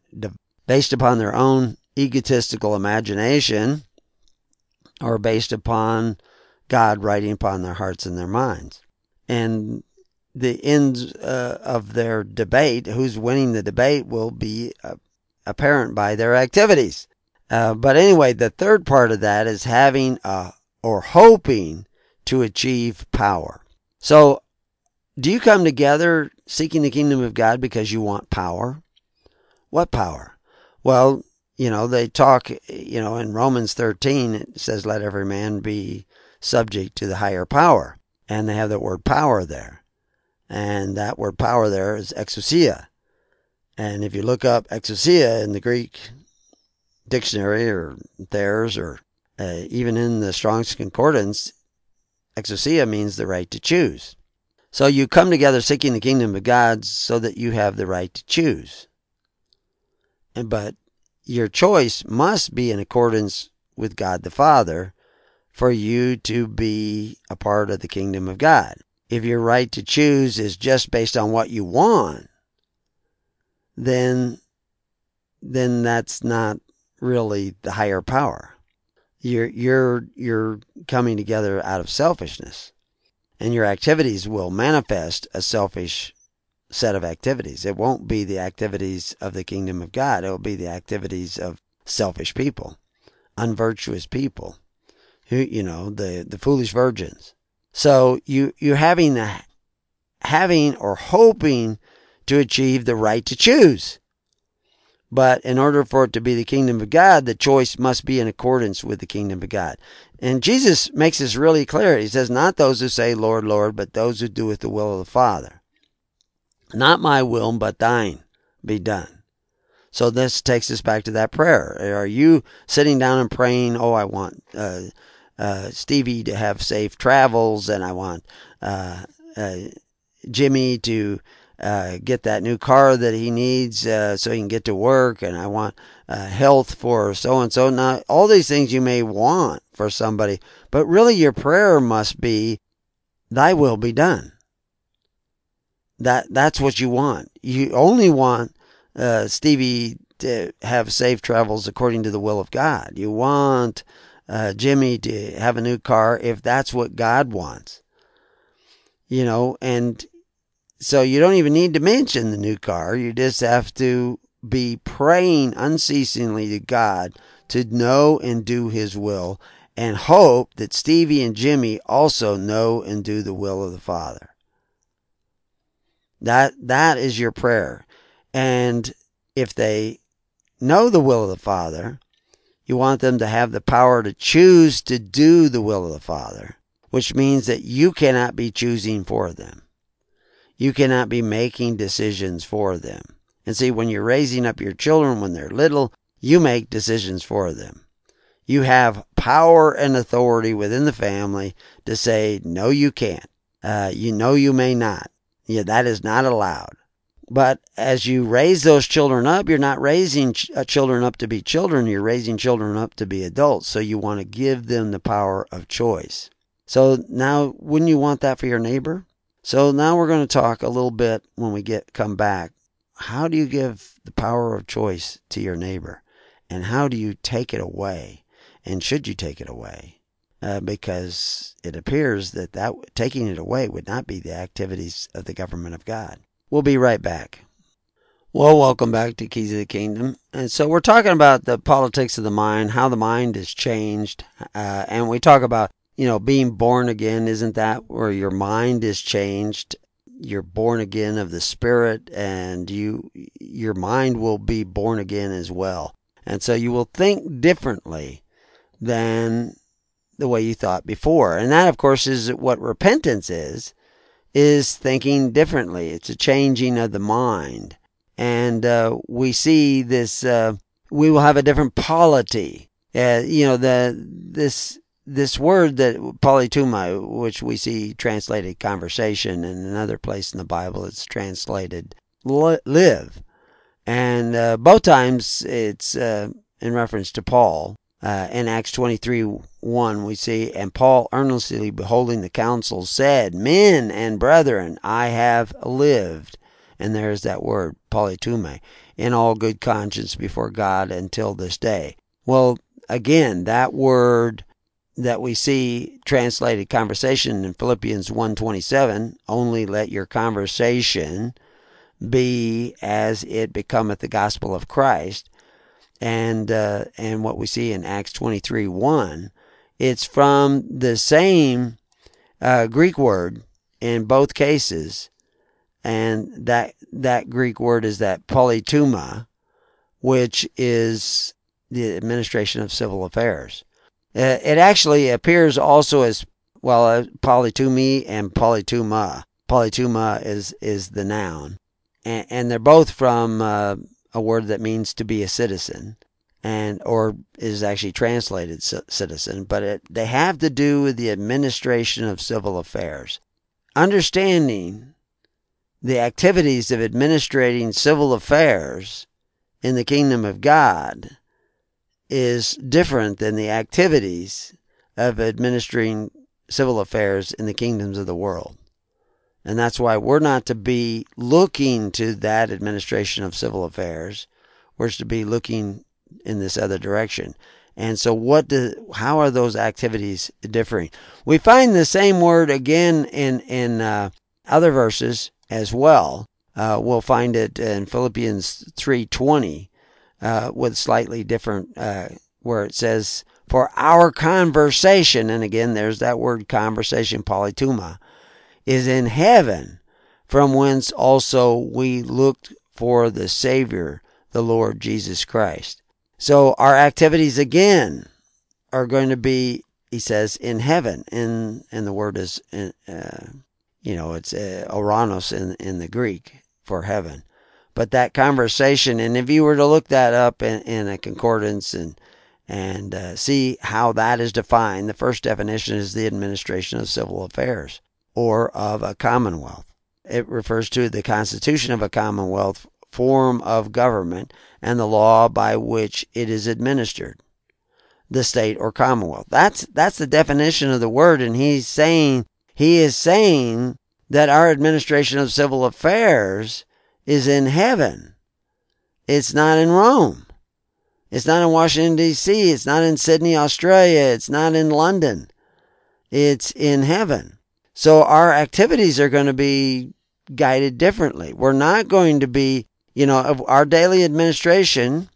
egotistical imagination or based upon God writing upon their hearts and their minds. And the ends of their debate, who's winning the debate, will be apparent by their activities. But anyway, the third part of that is having or hoping to achieve power. So, do you come together seeking the kingdom of God because you want power? What power? Well, they talk, in Romans 13, it says, let every man be subject to the higher power. And they have the word power there. And that word power there is exousia. And if you look up exousia in the Greek dictionary or Thayer's or even in the Strong's Concordance, exousia means the right to choose. So you come together seeking the kingdom of God so that you have the right to choose. But your choice must be in accordance with God the Father for you to be a part of the kingdom of God. If your right to choose is just based on what you want, then that's not really the higher power. You're coming together out of selfishness. And your activities will manifest a selfish set of activities. It won't be the activities of the kingdom of God. It will be the activities of selfish people, unvirtuous people, who, the foolish virgins. So you're having or hoping to achieve the right to choose. But in order for it to be the kingdom of God, the choice must be in accordance with the kingdom of God. And Jesus makes this really clear. He says, not those who say, Lord, Lord, but those who doeth the will of the Father. Not my will, but thine be done. So this takes us back to that prayer. Are you sitting down and praying, I want Stevie to have safe travels, and I want Jimmy to get that new car that he needs so he can get to work, and I want health for so-and-so. Now, all these things you may want for somebody, but really your prayer must be, thy will be done. That's what you want. You only want Stevie to have safe travels according to the will of God. You want Jimmy to have a new car if that's what God wants. And so you don't even need to mention the new car. You just have to be praying unceasingly to God to know and do His will, and hope that Stevie and Jimmy also know and do the will of the Father. That is your prayer. And if they know the will of the Father, you want them to have the power to choose to do the will of the Father, which means that you cannot be choosing for them. You cannot be making decisions for them. And see, when you're raising up your children when they're little, you make decisions for them. You have power and authority within the family to say, no, you can't. You may not. Yeah, that is not allowed. But as you raise those children up, you're not raising children up to be children. You're raising children up to be adults. So you want to give them the power of choice. So now, wouldn't you want that for your neighbor? So now we're going to talk a little bit when we come back. How do you give the power of choice to your neighbor? And how do you take it away? And should you take it away? Because it appears that taking it away would not be the activities of the government of God. We'll be right back. Well, welcome back to Keys of the Kingdom. And so we're talking about the politics of the mind, how the mind is changed. And we talk about, being born again. Isn't that where your mind is changed? You're born again of the Spirit, and your mind will be born again as well. And so you will think differently than the way you thought before. And that, of course, is what repentance is thinking differently. It's a changing of the mind. And we see this, we will have a different polity. This word that polytuma, which we see translated conversation, and another place in the Bible it's translated live. And both times it's in reference to Paul. In Acts 23:1 we see, and Paul earnestly beholding the council said, men and brethren, I have lived. And there's that word, polytume, in all good conscience before God until this day. Well, again, that word that we see translated conversation in Philippians 1:27, only let your conversation be as it becometh the gospel of Christ. And what we see in Acts 23:1, it's from the same Greek word in both cases, and that Greek word is that polytuma, which is the administration of civil affairs. It actually appears also as polytumi and polytuma. Polytuma is the noun, and they're both from a word that means to be a citizen, or is actually translated citizen, but they have to do with the administration of civil affairs. Understanding the activities of administrating civil affairs in the kingdom of God is different than the activities of administering civil affairs in the kingdoms of the world. And that's why we're not to be looking to that administration of civil affairs. We're to be looking in this other direction. And so how are those activities differing? We find the same word again in other verses as well. We'll find it in Philippians 3:20 with slightly different, where it says, for our conversation, and again there's that word conversation, polytuma, is in heaven, from whence also we looked for the Savior, the Lord Jesus Christ. So our activities again are going to be, he says, in heaven, and the word is, it's oranos in the Greek for heaven. But that conversation, and if you were to look that up in a concordance and see how that is defined, the first definition is the administration of civil affairs or of a commonwealth. It refers to the constitution of a commonwealth, form of government, and the law by which it is administered, the state or commonwealth. That's the definition of the word, and he is saying that our administration of civil affairs is in heaven. It's not in Rome. It's not in Washington, D.C. It's not in Sydney, Australia. It's not in London. It's in heaven. So our activities are going to be guided differently. We're not going to be, our daily administration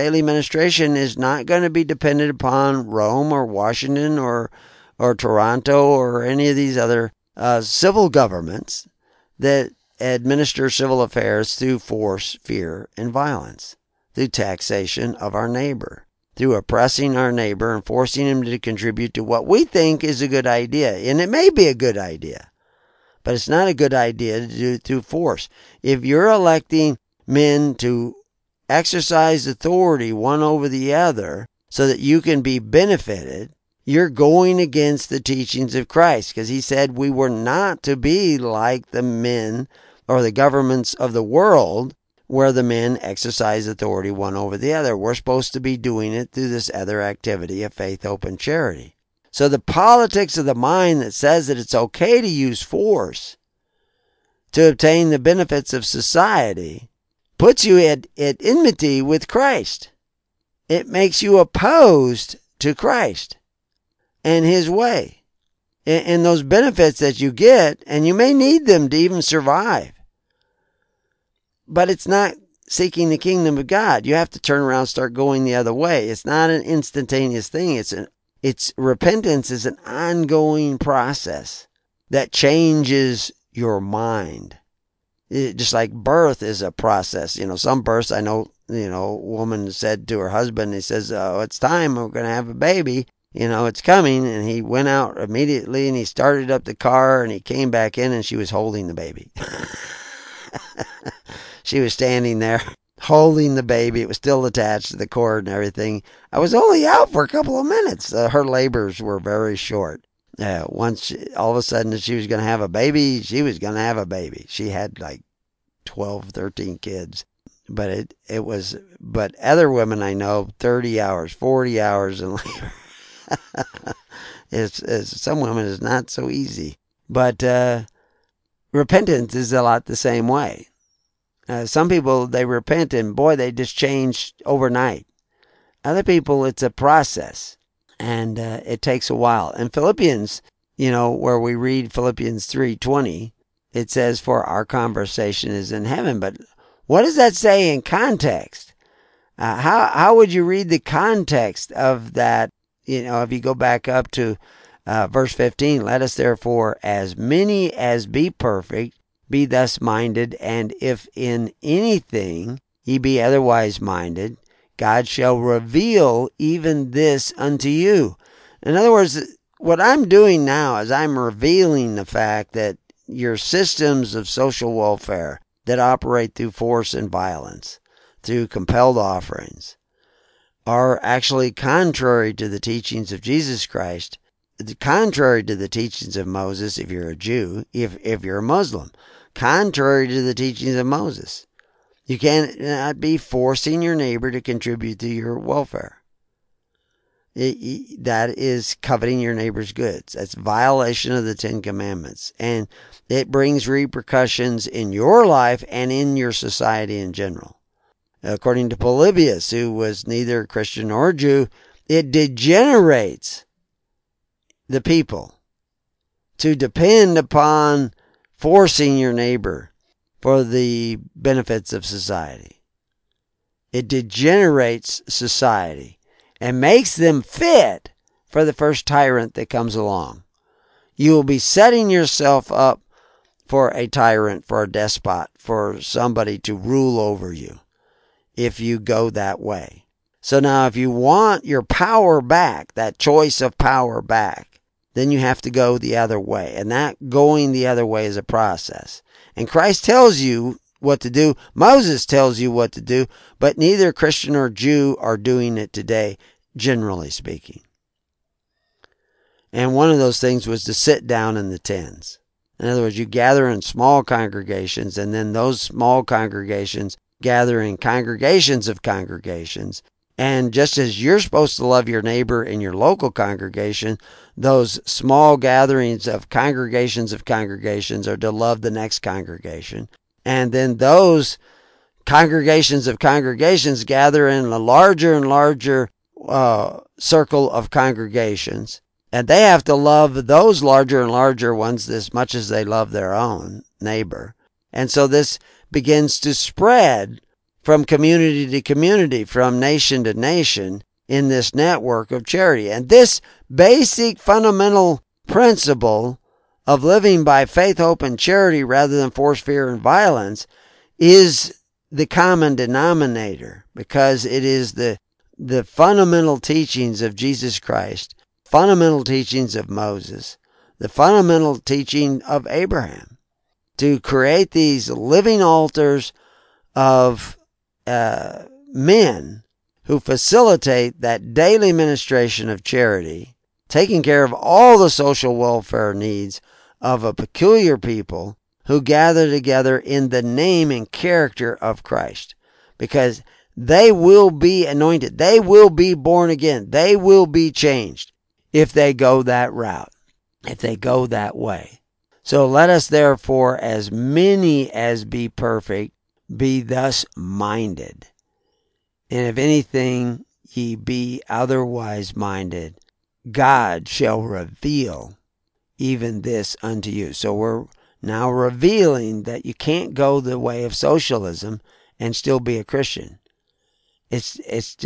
is not going to be dependent upon Rome or Washington or Toronto or any of these other civil governments that administer civil affairs through force, fear, and violence, through taxation of our neighbor, through oppressing our neighbor and forcing him to contribute to what we think is a good idea. And it may be a good idea, but it's not a good idea to do it through force. If you're electing men to exercise authority one over the other so that you can be benefited, you're going against the teachings of Christ, because he said we were not to be like the men or the governments of the world where the men exercise authority one over the other. We're supposed to be doing it through this other activity of faith, hope, and charity. So the politics of the mind that says that it's okay to use force to obtain the benefits of society puts you at enmity with Christ. It makes you opposed to Christ and his way. And those benefits that you get, and you may need them to even survive. But it's not seeking the kingdom of God. You have to turn around and start going the other way. It's not an instantaneous thing. It's repentance is an ongoing process that changes your mind. Just like birth is a process. Some births, I know, a woman said to her husband, he says, oh, it's time, we're going to have a baby. It's coming. And he went out immediately and he started up the car and he came back in and she was holding the baby. She was standing there holding the baby. It was still attached to the cord and everything. I was only out for a couple of minutes. Her labors were very short. Once all of a sudden she was going to have a baby, she was going to have a baby. She had like 12, 13 kids. But but other women I know, 30 hours, 40 hours in labor. Some women is not so easy. But repentance is a lot the same way. Some people, they repent and boy, they just change overnight. Other people, it's a process and it takes a while. In Philippians, where we read Philippians 3:20, it says, for our conversation is in heaven. But what does that say in context? How would you read the context of that? If you go back up to verse 15, let us therefore, as many as be perfect, be thus minded, and if in anything ye be otherwise minded, God shall reveal even this unto you. In other words, what I'm doing now is I'm revealing the fact that your systems of social welfare that operate through force and violence, through compelled offerings, are actually contrary to the teachings of Jesus Christ, contrary to the teachings of Moses if you're a Jew, if you're a Muslim, contrary to the teachings of Moses. You cannot be forcing your neighbor to contribute to your welfare. That is coveting your neighbor's goods. That's violation of the Ten Commandments. And it brings repercussions in your life and in your society in general. According to Polybius, who was neither Christian nor Jew, it degenerates the people to depend upon forcing your neighbor for the benefits of society. It degenerates society and makes them fit for the first tyrant that comes along. You will be setting yourself up for a tyrant, for a despot, for somebody to rule over you if you go that way. So now if you want your power back, that choice of power back, then you have to go the other way. And that going the other way is a process. And Christ tells you what to do. Moses tells you what to do, but neither Christian or Jew are doing it today, generally speaking. And one of those things was to sit down in the tens. In other words, you gather in small congregations, and then those small congregations gather in congregations of congregations. And just as you're supposed to love your neighbor in your local congregation, those small gatherings of congregations are to love the next congregation. And then those congregations of congregations gather in a larger and larger circle of congregations. And they have to love those larger and larger ones as much as they love their own neighbor. And so this begins to spread from community to community, from nation to nation in this network of charity. And this basic fundamental principle of living by faith, hope, and charity rather than force, fear, and violence is the common denominator, because it is the fundamental teachings of Jesus Christ, fundamental teachings of Moses, the fundamental teaching of Abraham, to create these living altars of men who facilitate that daily ministration of charity, taking care of all the social welfare needs of a peculiar people who gather together in the name and character of Christ. Because they will be anointed. They will be born again. They will be changed if they go that route, if they go that way. So let us therefore, as many as be perfect, be thus minded. And if anything ye be otherwise minded, God shall reveal even this unto you. So we're now revealing that you can't go the way of socialism and still be a Christian. It's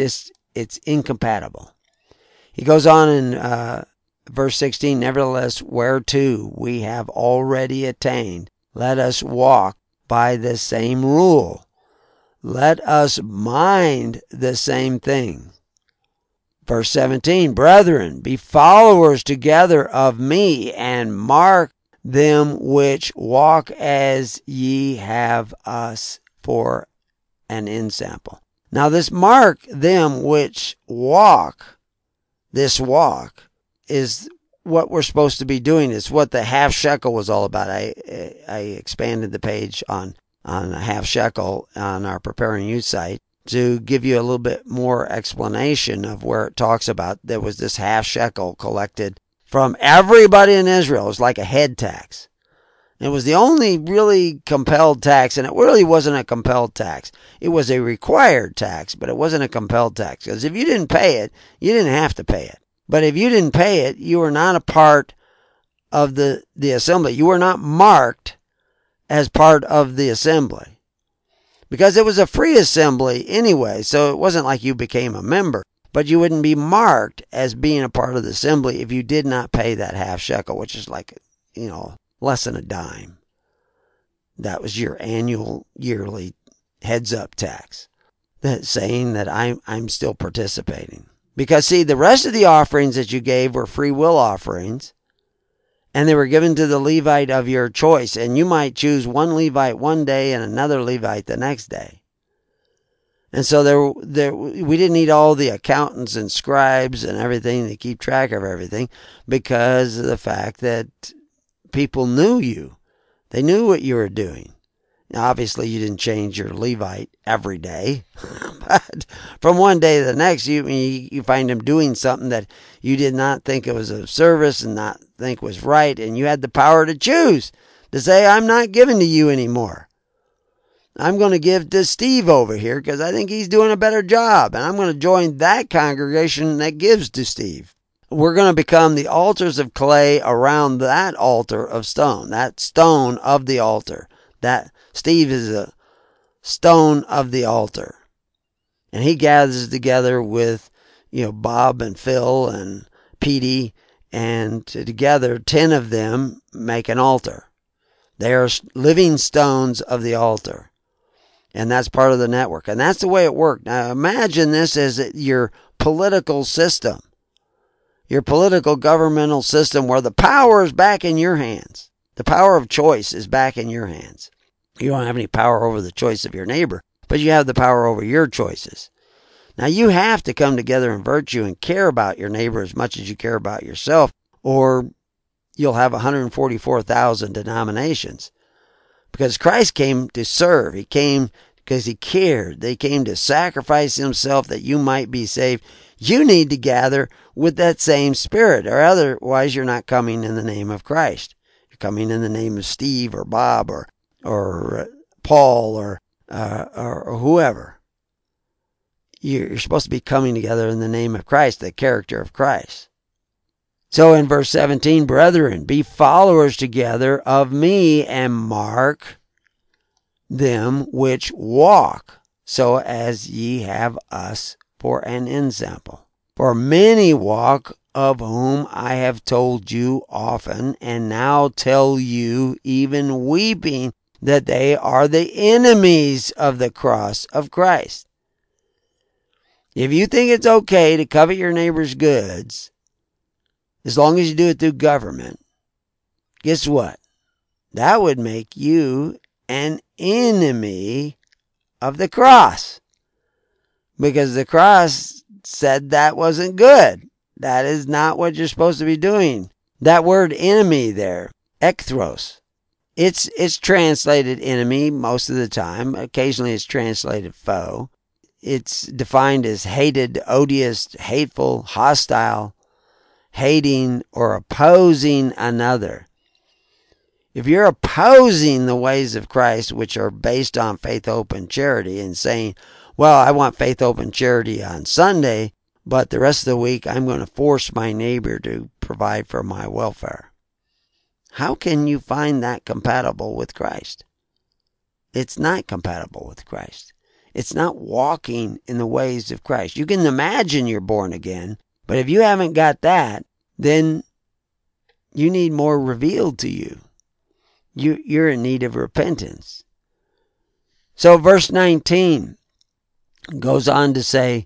incompatible. He goes on in verse 16, nevertheless, whereto we have already attained, let us walk by the same rule. Let us mind the same thing. Verse 17, brethren, be followers together of me, and mark them which walk as ye have us for an ensample. Now this mark them which walk, this walk is what we're supposed to be doing. It's what the half shekel was all about. I expanded the page on a half shekel on our Preparing You site to give you a little bit more explanation of where it talks about there was this half shekel collected from everybody in Israel. It was like a head tax. It was the only really compelled tax, and it really wasn't a compelled tax. It was a required tax, but it wasn't a compelled tax. Because if you didn't pay it, you didn't have to pay it. But if you didn't pay it, you were not a part of the assembly. You were not marked as part of the assembly. Because it was a free assembly anyway, so it wasn't like you became a member. But you wouldn't be marked as being a part of the assembly if you did not pay that half shekel, which is like, less than a dime. That was your annual, yearly heads-up tax. That saying that I'm still participating. Because, see, the rest of the offerings that you gave were free will offerings, and they were given to the Levite of your choice. And you might choose one Levite one day and another Levite the next day. And so we didn't need all the accountants and scribes and everything to keep track of everything, because of the fact that people knew you. They knew what you were doing. Now, obviously, you didn't change your Levite every day, but from one day to the next, you find him doing something that you did not think it was of service and not think was right, and you had the power to choose to say, I'm not giving to you anymore. I'm going to give to Steve over here because I think he's doing a better job. And I'm going to join that congregation that gives to Steve. We're going to become the altars of clay around that altar of stone, that stone of the altar. That Steve is a stone of the altar. And he gathers together with, Bob and Phil and Petey, and together 10 of them make an altar. They are living stones of the altar. And that's part of the network. And that's the way it worked. Now imagine this as your political system. Your political governmental system where the power is back in your hands. The power of choice is back in your hands. You don't have any power over the choice of your neighbor, but you have the power over your choices. Now you have to come together in virtue and care about your neighbor as much as you care about yourself, or you'll have 144,000 denominations. Because Christ came to serve. He came because he cared. He came to sacrifice himself that you might be saved. You need to gather with that same spirit, or otherwise you're not coming in the name of Christ. You're coming in the name of Steve or Bob or Paul or whoever. You're supposed to be coming together in the name of Christ, the character of Christ. So in verse 17, brethren, be followers together of me, and mark them which walk, so as ye have us for an ensample. For many walk, of whom I have told you often, and now tell you, even weeping, that they are the enemies of the cross of Christ. If you think it's okay to covet your neighbor's goods, as long as you do it through government, guess what? That would make you an enemy of the cross. Because the cross said that wasn't good. That is not what you're supposed to be doing. That word enemy there, ekthros, it's translated enemy most of the time. Occasionally it's translated foe. It's defined as hated, odious, hateful, hostile, hating, or opposing another. If you're opposing the ways of Christ, which are based on faith, hope, and charity, and saying, well, I want faith, hope, and charity on Sunday, but the rest of the week I'm going to force my neighbor to provide for my welfare. How can you find that compatible with Christ? It's not compatible with Christ. It's not walking in the ways of Christ. You can imagine you're born again, but if you haven't got that, then you need more revealed to you. You're in need of repentance. So verse 19 goes on to say,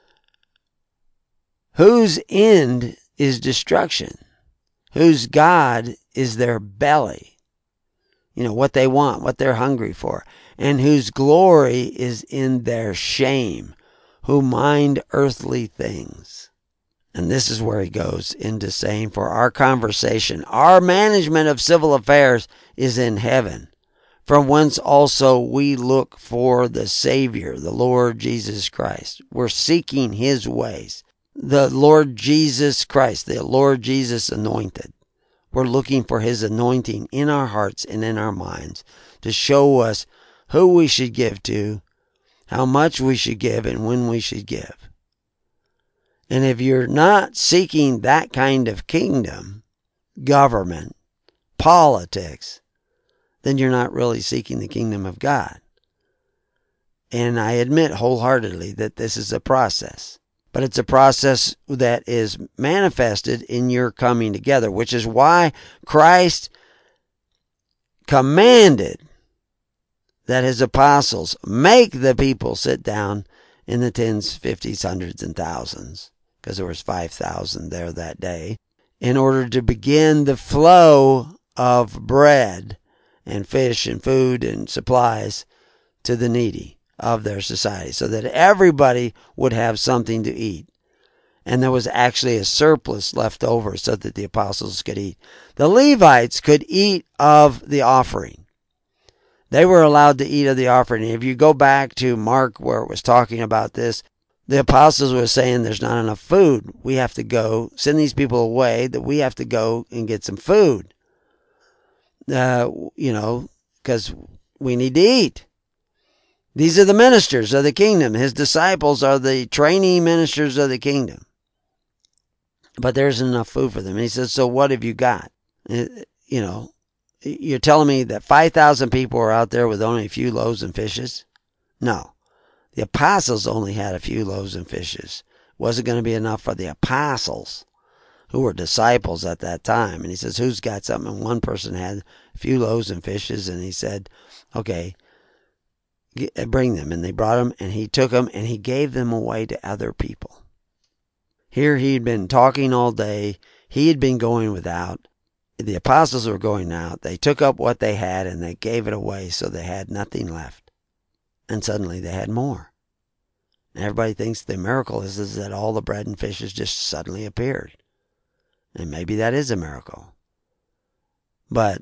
whose end is destruction, whose God is their belly. What they want, what they're hungry for. And whose glory is in their shame, who mind earthly things. And this is where he goes into saying, for our conversation, our management of civil affairs is in heaven, from whence also we look for the Savior, the Lord Jesus Christ. We're seeking his ways. The Lord Jesus Christ, the Lord Jesus anointed. We're looking for his anointing in our hearts and in our minds to show us who we should give to, how much we should give, and when we should give. And if you're not seeking that kind of kingdom, government, politics, then you're not really seeking the kingdom of God. And I admit wholeheartedly that this is a process. But it's a process that is manifested in your coming together, which is why Christ commanded that his apostles make the people sit down in the tens, fifties, hundreds, and thousands, because there was 5,000 there that day, in order to begin the flow of bread and fish and food and supplies to the needy of their society, so that everybody would have something to eat. And there was actually a surplus left over so that the apostles could eat. The Levites could eat of the offering. They were allowed to eat of the offering. If you go back to Mark where it was talking about this, the apostles were saying there's not enough food. We have to go, send these people away, that we have to go and get some food. Because we need to eat. These are the ministers of the kingdom. His disciples are the trainee ministers of the kingdom. But there isn't enough food for them. And he says, so what have you got? You're telling me that 5,000 people are out there with only a few loaves and fishes? No. The apostles only had a few loaves and fishes. Wasn't going to be enough for the apostles, who were disciples at that time. And he says, who's got something? And one person had a few loaves and fishes, and he said, okay, bring them. And they brought them, and he took them, and he gave them away to other people. Here he'd been talking all day. He had been going without. The apostles were going out. They took up what they had, and they gave it away, so they had nothing left. And suddenly they had more. And everybody thinks the miracle is that all the bread and fishes just suddenly appeared. And maybe that is a miracle. But,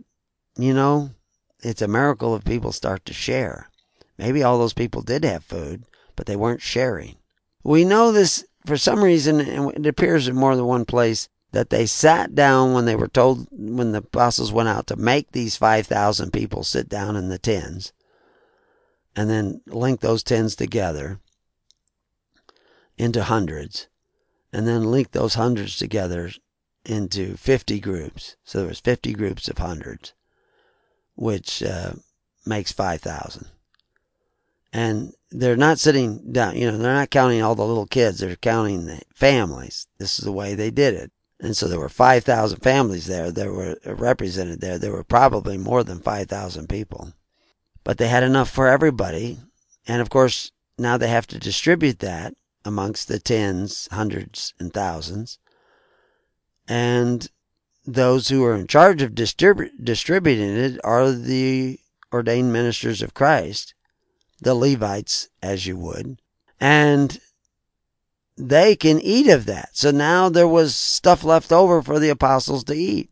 it's a miracle if people start to share. Maybe all those people did have food, but they weren't sharing. We know this for some reason, and it appears in more than one place, that they sat down when they were told, when the apostles went out to make these 5,000 people sit down in the tens, and then link those tens together into hundreds, and then link those hundreds together into 50 groups. So there was 50 groups of hundreds, which makes 5,000. And they're not sitting down, they're not counting all the little kids. They're counting the families. This is the way they did it. And so there were 5,000 families there that were represented there. There were probably more than 5,000 people. But they had enough for everybody. And of course, now they have to distribute that amongst the tens, hundreds, and thousands. And those who are in charge of distributing it are the ordained ministers of Christ, the Levites, as you would. And they can eat of that. So now there was stuff left over for the apostles to eat.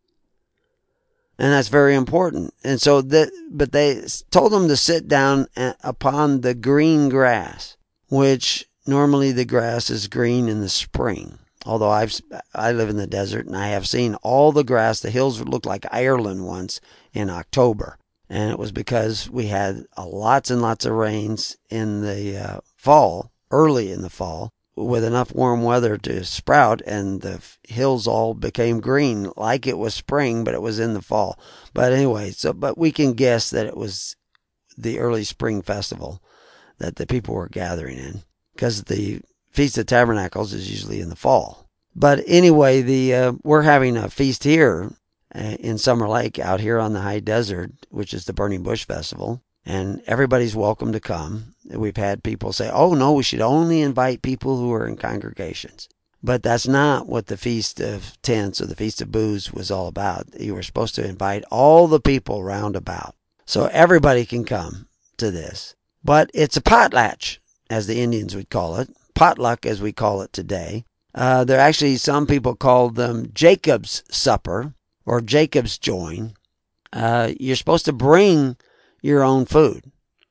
And that's very important. And so but they told them to sit down upon the green grass, which normally the grass is green in the spring. Although I live in the desert, and I have seen all the grass. The hills looked like Ireland once in October. And it was because we had lots and lots of rains in the fall, early in the fall, with enough warm weather to sprout, and the hills all became green like it was spring, but it was in the fall. But anyway, but we can guess that it was the early spring festival that the people were gathering in, because the Feast of Tabernacles is usually in the fall. But anyway, we're having a feast here in Summer Lake out here on the high desert, which is the Burning Bush Festival. And everybody's welcome to come. We've had people say, oh, no, we should only invite people who are in congregations. But that's not what the Feast of Tents or the Feast of Booths was all about. You were supposed to invite all the people round about. So everybody can come to this. But it's a potlatch, as the Indians would call it. Potluck, as we call it today. There are actually some people call them Jacob's Supper or Jacob's Join. You're supposed to bring your own food.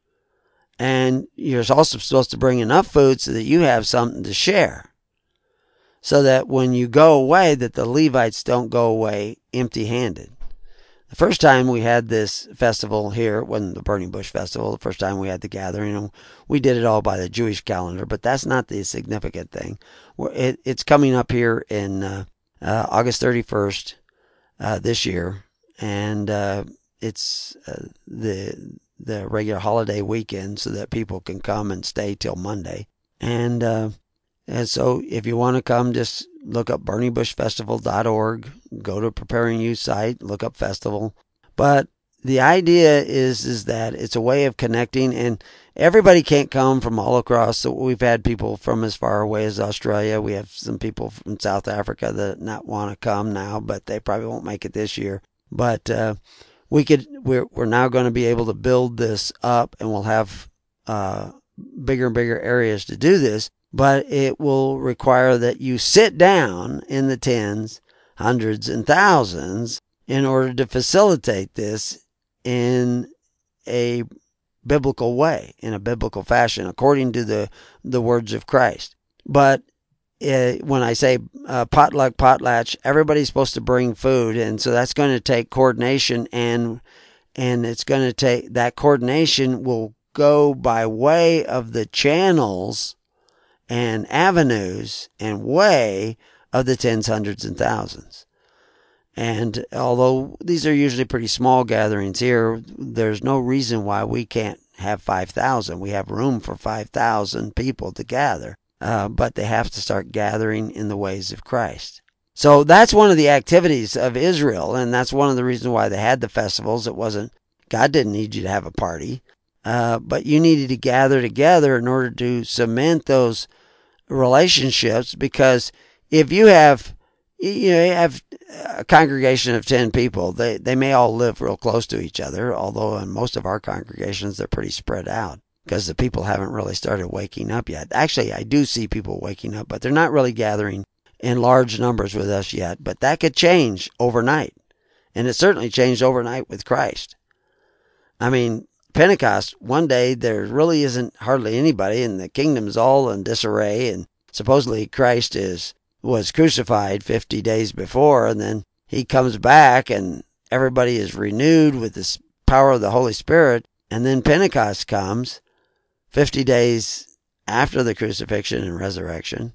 And you're also supposed to bring enough food so that you have something to share. So that when you go away, that the Levites don't go away empty-handed. The first time we had this festival here, it wasn't the Burning Bush Festival, the first time we had the gathering, we did it all by the Jewish calendar, but that's not the significant thing. It's coming up here in August 31st this year, and it's the regular holiday weekend so that people can come and stay till Monday. And so if you want to come, just look up burningbushfestival.org, go to Preparing You site, look up festival. But the idea is that it's a way of connecting, and everybody can't come from all across. So we've had people from as far away as Australia. We have some people from South Africa that not want to come now, but they probably won't make it this year. But we're now going to be able to build this up, and we'll have bigger and bigger areas to do this. But it will require that you sit down in the tens, hundreds, and thousands in order to facilitate this in a biblical way, in a biblical fashion, according to the words of Christ. But when I say potluck, potlatch, everybody's supposed to bring food, and so that's going to take coordination, and it's going to take, that coordination will go by way of the channels and avenues and way of the tens, hundreds, and thousands. And although these are usually pretty small gatherings here, there's no reason why we can't have 5,000. We have room for 5,000 people to gather. But they have to start gathering in the ways of Christ. So that's one of the activities of Israel, and that's one of the reasons why they had the festivals. God didn't need you to have a party, but you needed to gather together in order to cement those relationships, because if you have a congregation of 10 people, they may all live real close to each other, although in most of our congregations they're pretty spread out because the people haven't really started waking up yet. Actually, I do see people waking up, but they're not really gathering in large numbers with us yet. But that could change overnight, and it certainly changed overnight with Christ. I mean, Pentecost, one day there really isn't hardly anybody, and the kingdom's all in disarray, and supposedly Christ was crucified 50 days before, and then he comes back and everybody is renewed with this power of the Holy Spirit, and then Pentecost comes 50 days after the crucifixion and resurrection,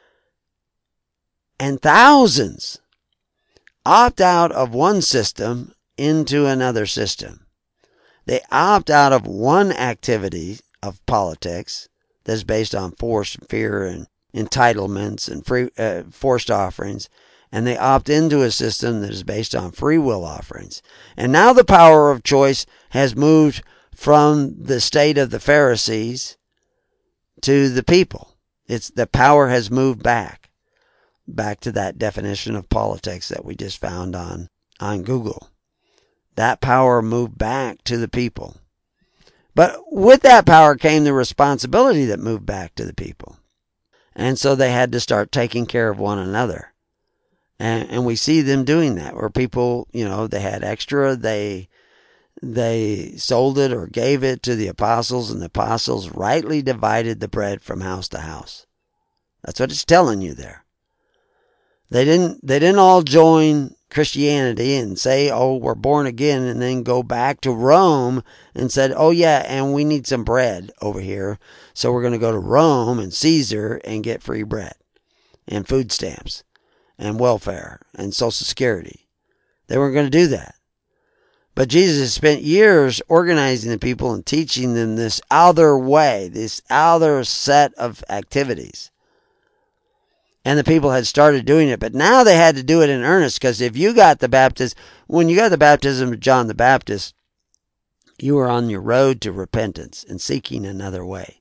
and thousands opt out of one system into another system. They opt out of one activity of politics that's based on force, fear, and entitlements and forced offerings, and they opt into a system that is based on free will offerings. And now the power of choice has moved from the state of the Pharisees to the people. The power has moved back to that definition of politics that we just found on Google. That power moved back to the people. But with that power came the responsibility that moved back to the people. And so they had to start taking care of one another. And we see them doing that, where people, they had extra, they sold it or gave it to the apostles, and the apostles rightly divided the bread from house to house. That's what it's telling you there. They didn't all join Christianity and say, oh, we're born again, and then go back to Rome and said, oh yeah, and we need some bread over here, so we're going to go to Rome and Caesar and get free bread and food stamps and welfare and Social Security. They weren't going to do that. But Jesus spent years organizing the people and teaching them this other way, this other set of activities. And the people had started doing it, but now they had to do it in earnest, because if you got the baptism, when you got the baptism of John the Baptist, you were on your road to repentance and seeking another way.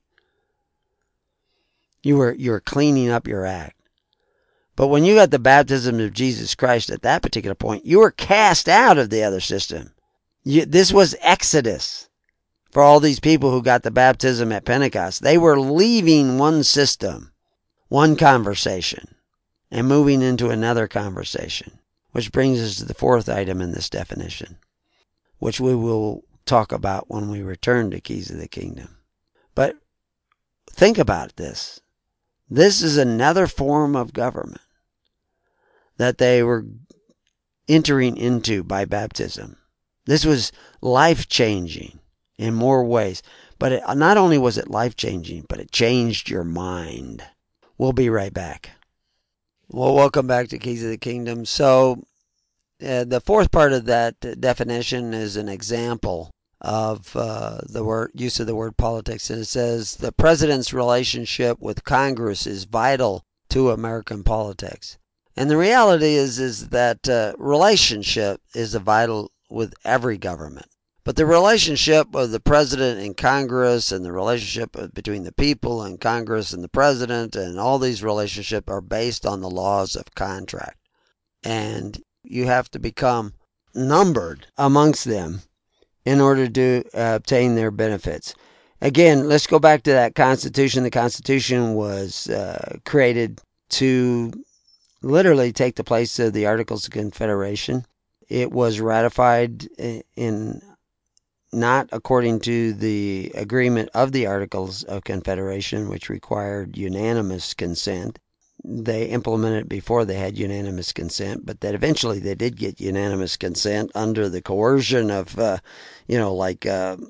You were cleaning up your act. But when you got the baptism of Jesus Christ at that particular point, you were cast out of the other system. This was Exodus for all these people who got the baptism at Pentecost. They were leaving one system, one conversation, and moving into another conversation, which brings us to the fourth item in this definition, which we will talk about when we return to Keys of the Kingdom. But think about this. This is another form of government that they were entering into by baptism. This was life-changing in more ways. But not only was it life-changing, but it changed your mind. We'll be right back. Well, welcome back to Keys of the Kingdom. So, the fourth part of that definition is an example of the use of the word politics. And it says, the president's relationship with Congress is vital to American politics. And the reality is that relationship is vital with every government. But the relationship of the president and Congress, and the relationship between the people and Congress and the president, and all these relationships are based on the laws of contract. And you have to become numbered amongst them in order to obtain their benefits. Again, let's go back to that Constitution. The Constitution was created to literally take the place of the Articles of Confederation. It was ratified in not according to the agreement of the Articles of Confederation, which required unanimous consent. They implemented it before they had unanimous consent, but that eventually they did get unanimous consent under the coercion of,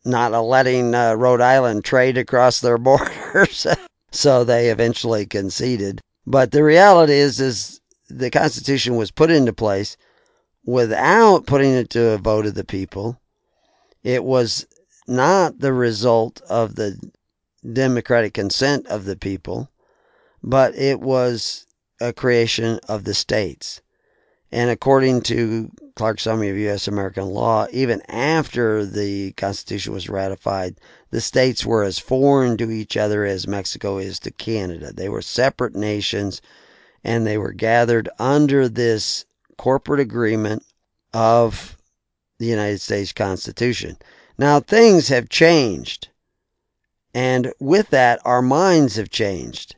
not letting Rhode Island trade across their borders. So they eventually conceded. But the reality is the Constitution was put into place without putting it to a vote of the people. It was not the result of the democratic consent of the people, but it was a creation of the states. And according to Clark Summary of U.S. American Law, even after the Constitution was ratified, the states were as foreign to each other as Mexico is to Canada. They were separate nations, and they were gathered under this corporate agreement of the United States Constitution. Now, things have changed, and with that, our minds have changed.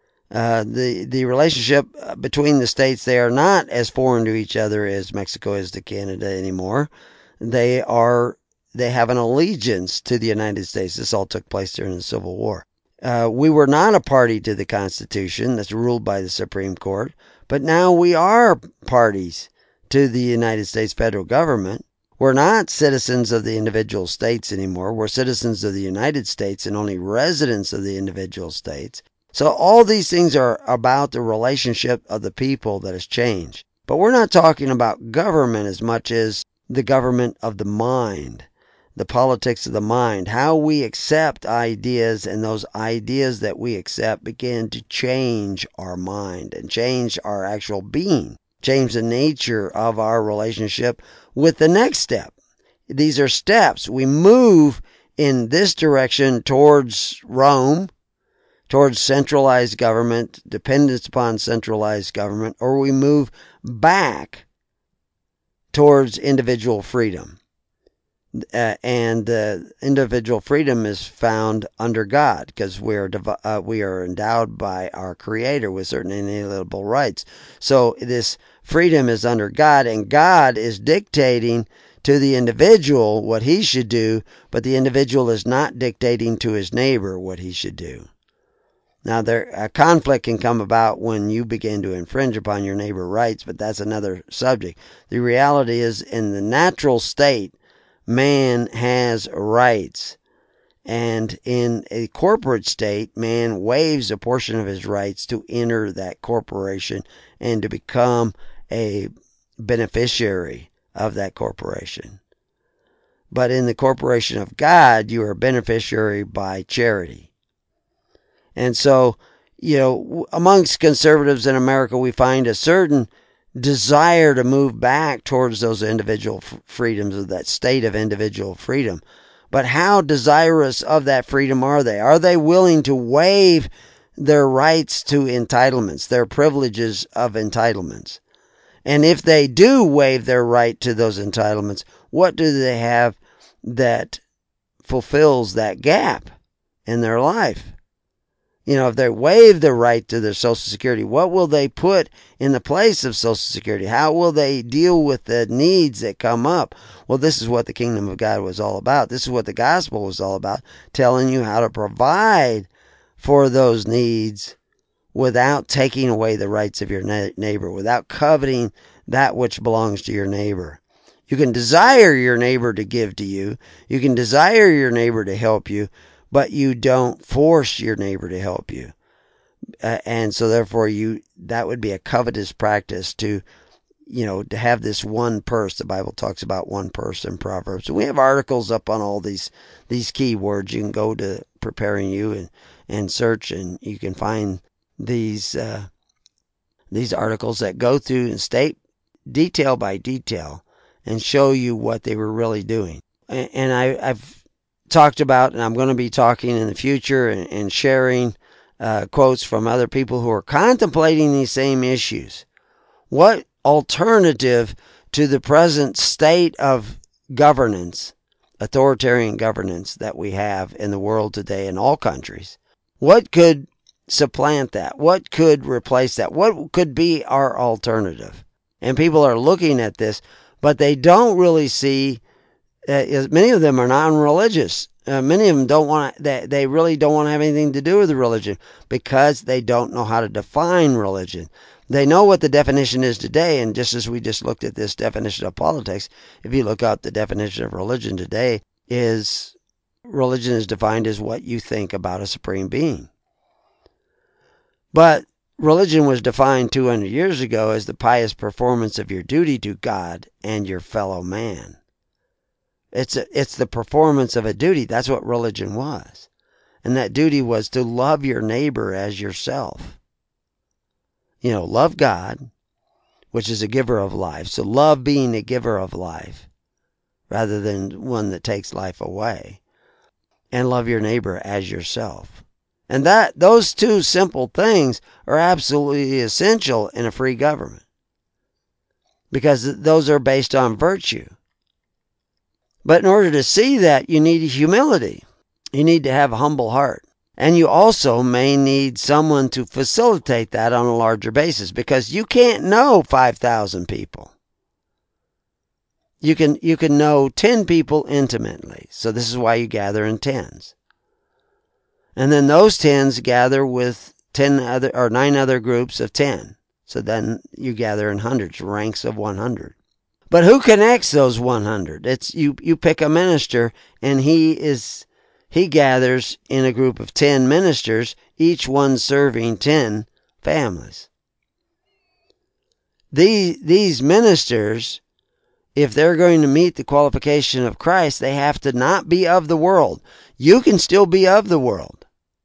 The relationship between the states, they are not as foreign to each other as Mexico is to Canada anymore. They have an allegiance to the United States. This all took place during the Civil War. We were not a party to the Constitution that's ruled by the Supreme Court, but now we are parties to the United States federal government. We're not citizens of the individual states anymore. We're citizens of the United States and only residents of the individual states. So all these things are about the relationship of the people that has changed. But we're not talking about government as much as the government of the mind, the politics of the mind, how we accept ideas, and those ideas that we accept begin to change our mind and change our actual being, change the nature of our relationship with the next step. These are steps. We move in this direction towards Rome, towards centralized government, dependence upon centralized government, or we move back towards individual freedom. And individual freedom is found under God, because we are endowed by our Creator with certain inalienable rights. So this freedom is under God, and God is dictating to the individual what he should do, but the individual is not dictating to his neighbor what he should do. Now, a conflict can come about when you begin to infringe upon your neighbor's rights, but that's another subject. The reality is, in the natural state, man has rights. And in a corporate state, man waives a portion of his rights to enter that corporation and to become a beneficiary of that corporation. But in the corporation of God, you are a beneficiary by charity. And so, amongst conservatives in America, we find a certain desire to move back towards those individual freedoms, of that state of individual freedom. But how desirous of that freedom are they? Are they willing to waive their rights to entitlements, their privileges of entitlements? And if they do waive their right to those entitlements, what do they have that fulfills that gap in their life? If they waive the right to their Social Security, what will they put in the place of Social Security? How will they deal with the needs that come up? Well, this is what the kingdom of God was all about. This is what the gospel was all about, telling you how to provide for those needs without taking away the rights of your neighbor, without coveting that which belongs to your neighbor. You can desire your neighbor to give to you. You can desire your neighbor to help you, but you don't force your neighbor to help you. And so therefore that would be a covetous practice to have this one purse. The Bible talks about one purse in Proverbs. And we have articles up on all these key words. You can go to Preparing You and search, and you can find these articles that go through and state detail by detail and show you what they were really doing. And I've talked about, and I'm going to be talking in the future and sharing quotes from other people who are contemplating these same issues. What alternative to the present state of governance, authoritarian governance that we have in the world today in all countries, what could supplant that? What could replace that? What could be our alternative? And people are looking at this, but they don't really see. Many of them are non-religious. Many of them don't want. They really don't want to have anything to do with the religion because they don't know how to define religion. They know what the definition is today, and just as we just looked at this definition of politics, if you look up the definition of religion today, is religion is defined as what you think about a supreme being. But religion was defined 200 years ago as the pious performance of your duty to God and your fellow man. It's the performance of a duty. That's what religion was. And that duty was to love your neighbor as yourself. Love God, which is a giver of life. So love being a giver of life rather than one that takes life away. And love your neighbor as yourself. And those two simple things are absolutely essential in a free government. Because those are based on virtue. But in order to see that, you need humility. You need to have a humble heart. And you also may need someone to facilitate that on a larger basis, because you can't know 5,000 people. You can know 10 people intimately. So this is why you gather in tens. And then those tens gather with 9 other groups of 10. So then you gather in hundreds, ranks of 100. But who connects those 100? It's you pick a minister, and he gathers in a group of 10 ministers, each one serving 10 families. These ministers, if they're going to meet the qualification of Christ, they have to not be of the world. You can still be of the world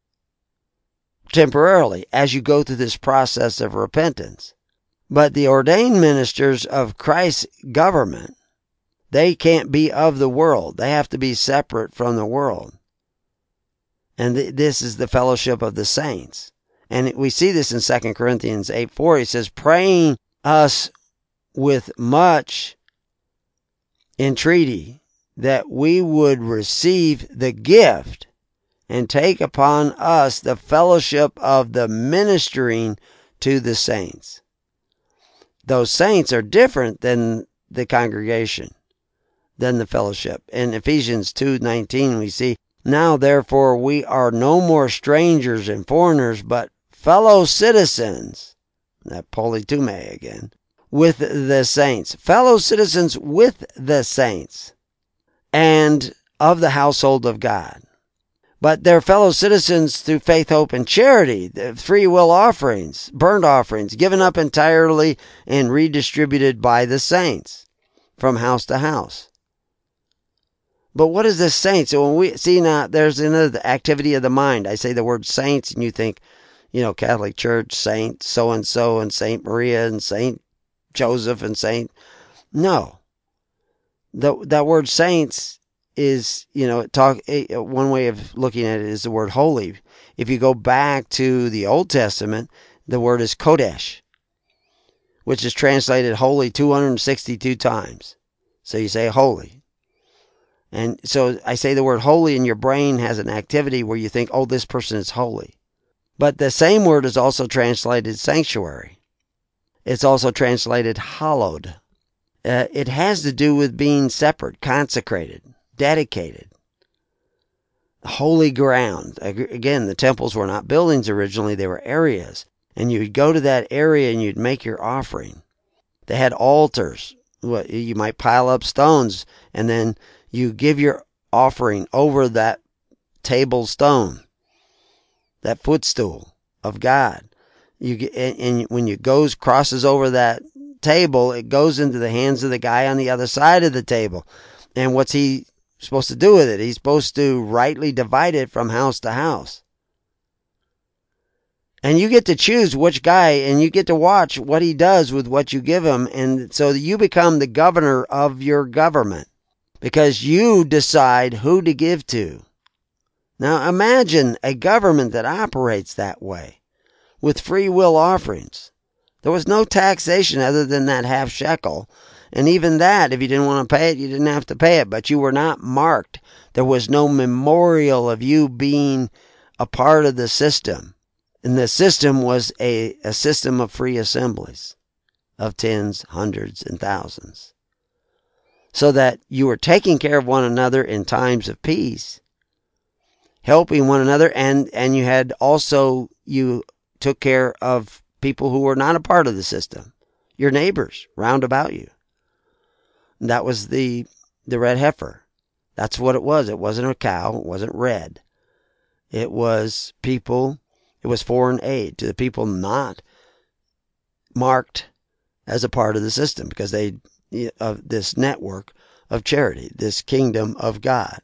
temporarily as you go through this process of repentance. But the ordained ministers of Christ's government, they can't be of the world. They have to be separate from the world. And this is the fellowship of the saints. And we see this in 2 Corinthians 8:4. He says, praying us with much entreaty that we would receive the gift and take upon us the fellowship of the ministering to the saints. Those saints are different than the congregation, than the fellowship. In Ephesians 2:19 we see, now therefore we are no more strangers and foreigners, but fellow citizens, that politume again, with the saints. Fellow citizens with the saints and of the household of God. But they're fellow citizens through faith, hope, and charity, the free will offerings, burnt offerings, given up entirely and redistributed by the saints from house to house. But what is this saint? So when we see now, there's another activity of the mind. I say the word saints, and you think, Catholic Church, Saint so-and-so, and Saint Maria, and Saint Joseph, and Saint. No. That word saints is, one way of looking at it is the word holy. If you go back to the Old Testament, the word is Kodesh, which is translated holy 262 times. So you say holy. And so I say the word holy, and your brain has an activity where you think, oh, this person is holy. But the same word is also translated sanctuary. It's also translated hallowed. It has to do with being separate, consecrated, dedicated. Holy ground. Again, the temples were not buildings originally, they were areas. And you'd go to that area and you'd make your offering. They had altars. You might pile up stones, and then you give your offering over that table stone, that footstool of God. And when it crosses over that table, it goes into the hands of the guy on the other side of the table. And what's he supposed to do with it? He's supposed to rightly divide it from house to house. And you get to choose which guy, and you get to watch what he does with what you give him. And so you become the governor of your government, because you decide who to give to. Now imagine a government that operates that way, with free will offerings. There was no taxation other than that half shekel. And even that, if you didn't want to pay it, you didn't have to pay it. But you were not marked. There was no memorial of you being a part of the system. And the system was a system of free assemblies of tens, hundreds, and thousands. So that you were taking care of one another in times of peace, helping one another, and you had also, you took care of people who were not a part of the system, your neighbors round about you. That was the red heifer. That's what it was. It wasn't a cow. It wasn't red. It was people. It was foreign aid to the people not marked as a part of the system, because they of this network of charity, this kingdom of God.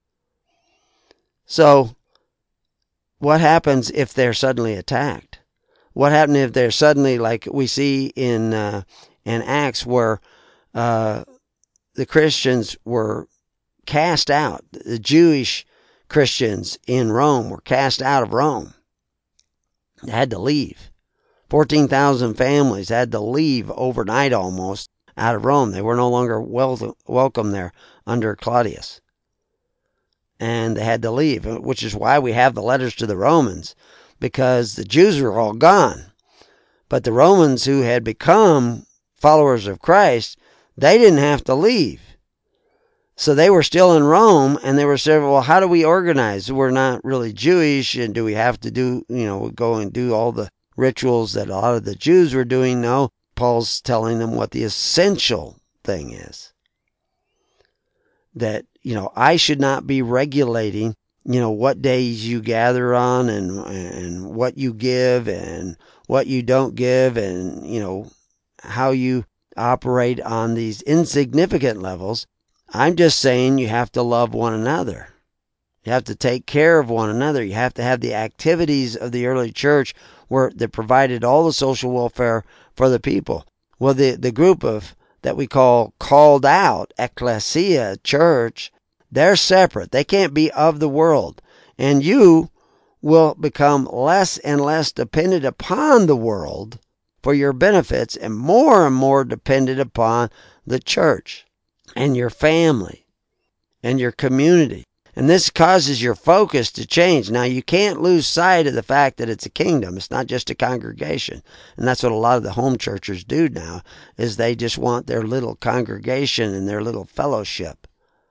So what happens if they're suddenly attacked? What happens if they're suddenly, like we see in Acts, where the Christians were cast out? The Jewish Christians in Rome were cast out of Rome. They had to leave. 14,000 families had to leave overnight almost out of Rome. They were no longer welcome there under Claudius. And they had to leave, which is why we have the letters to the Romans, because the Jews were all gone. But the Romans who had become followers of Christ, they didn't have to leave. So they were still in Rome, and they were saying, well, how do we organize? We're not really Jewish, and do we have to do, go and do all the rituals that a lot of the Jews were doing? No, Paul's telling them what the essential thing is. That, I should not be regulating, what days you gather on and what you give and what you don't give, and, how you operate on these insignificant levels. I'm just saying you have to love one another. You have to take care of one another. You have to have the activities of the early church where they provided all the social welfare for the people. Well, the group of that we call called out, ecclesia, church, they're separate. They can't be of the world. And you will become less and less dependent upon the world for your benefits and more dependent upon the church and your family and your community. And this causes your focus to change. Now, you can't lose sight of the fact that it's a kingdom. It's not just a congregation. And that's what a lot of the home churches do now, is they just want their little congregation and their little fellowship.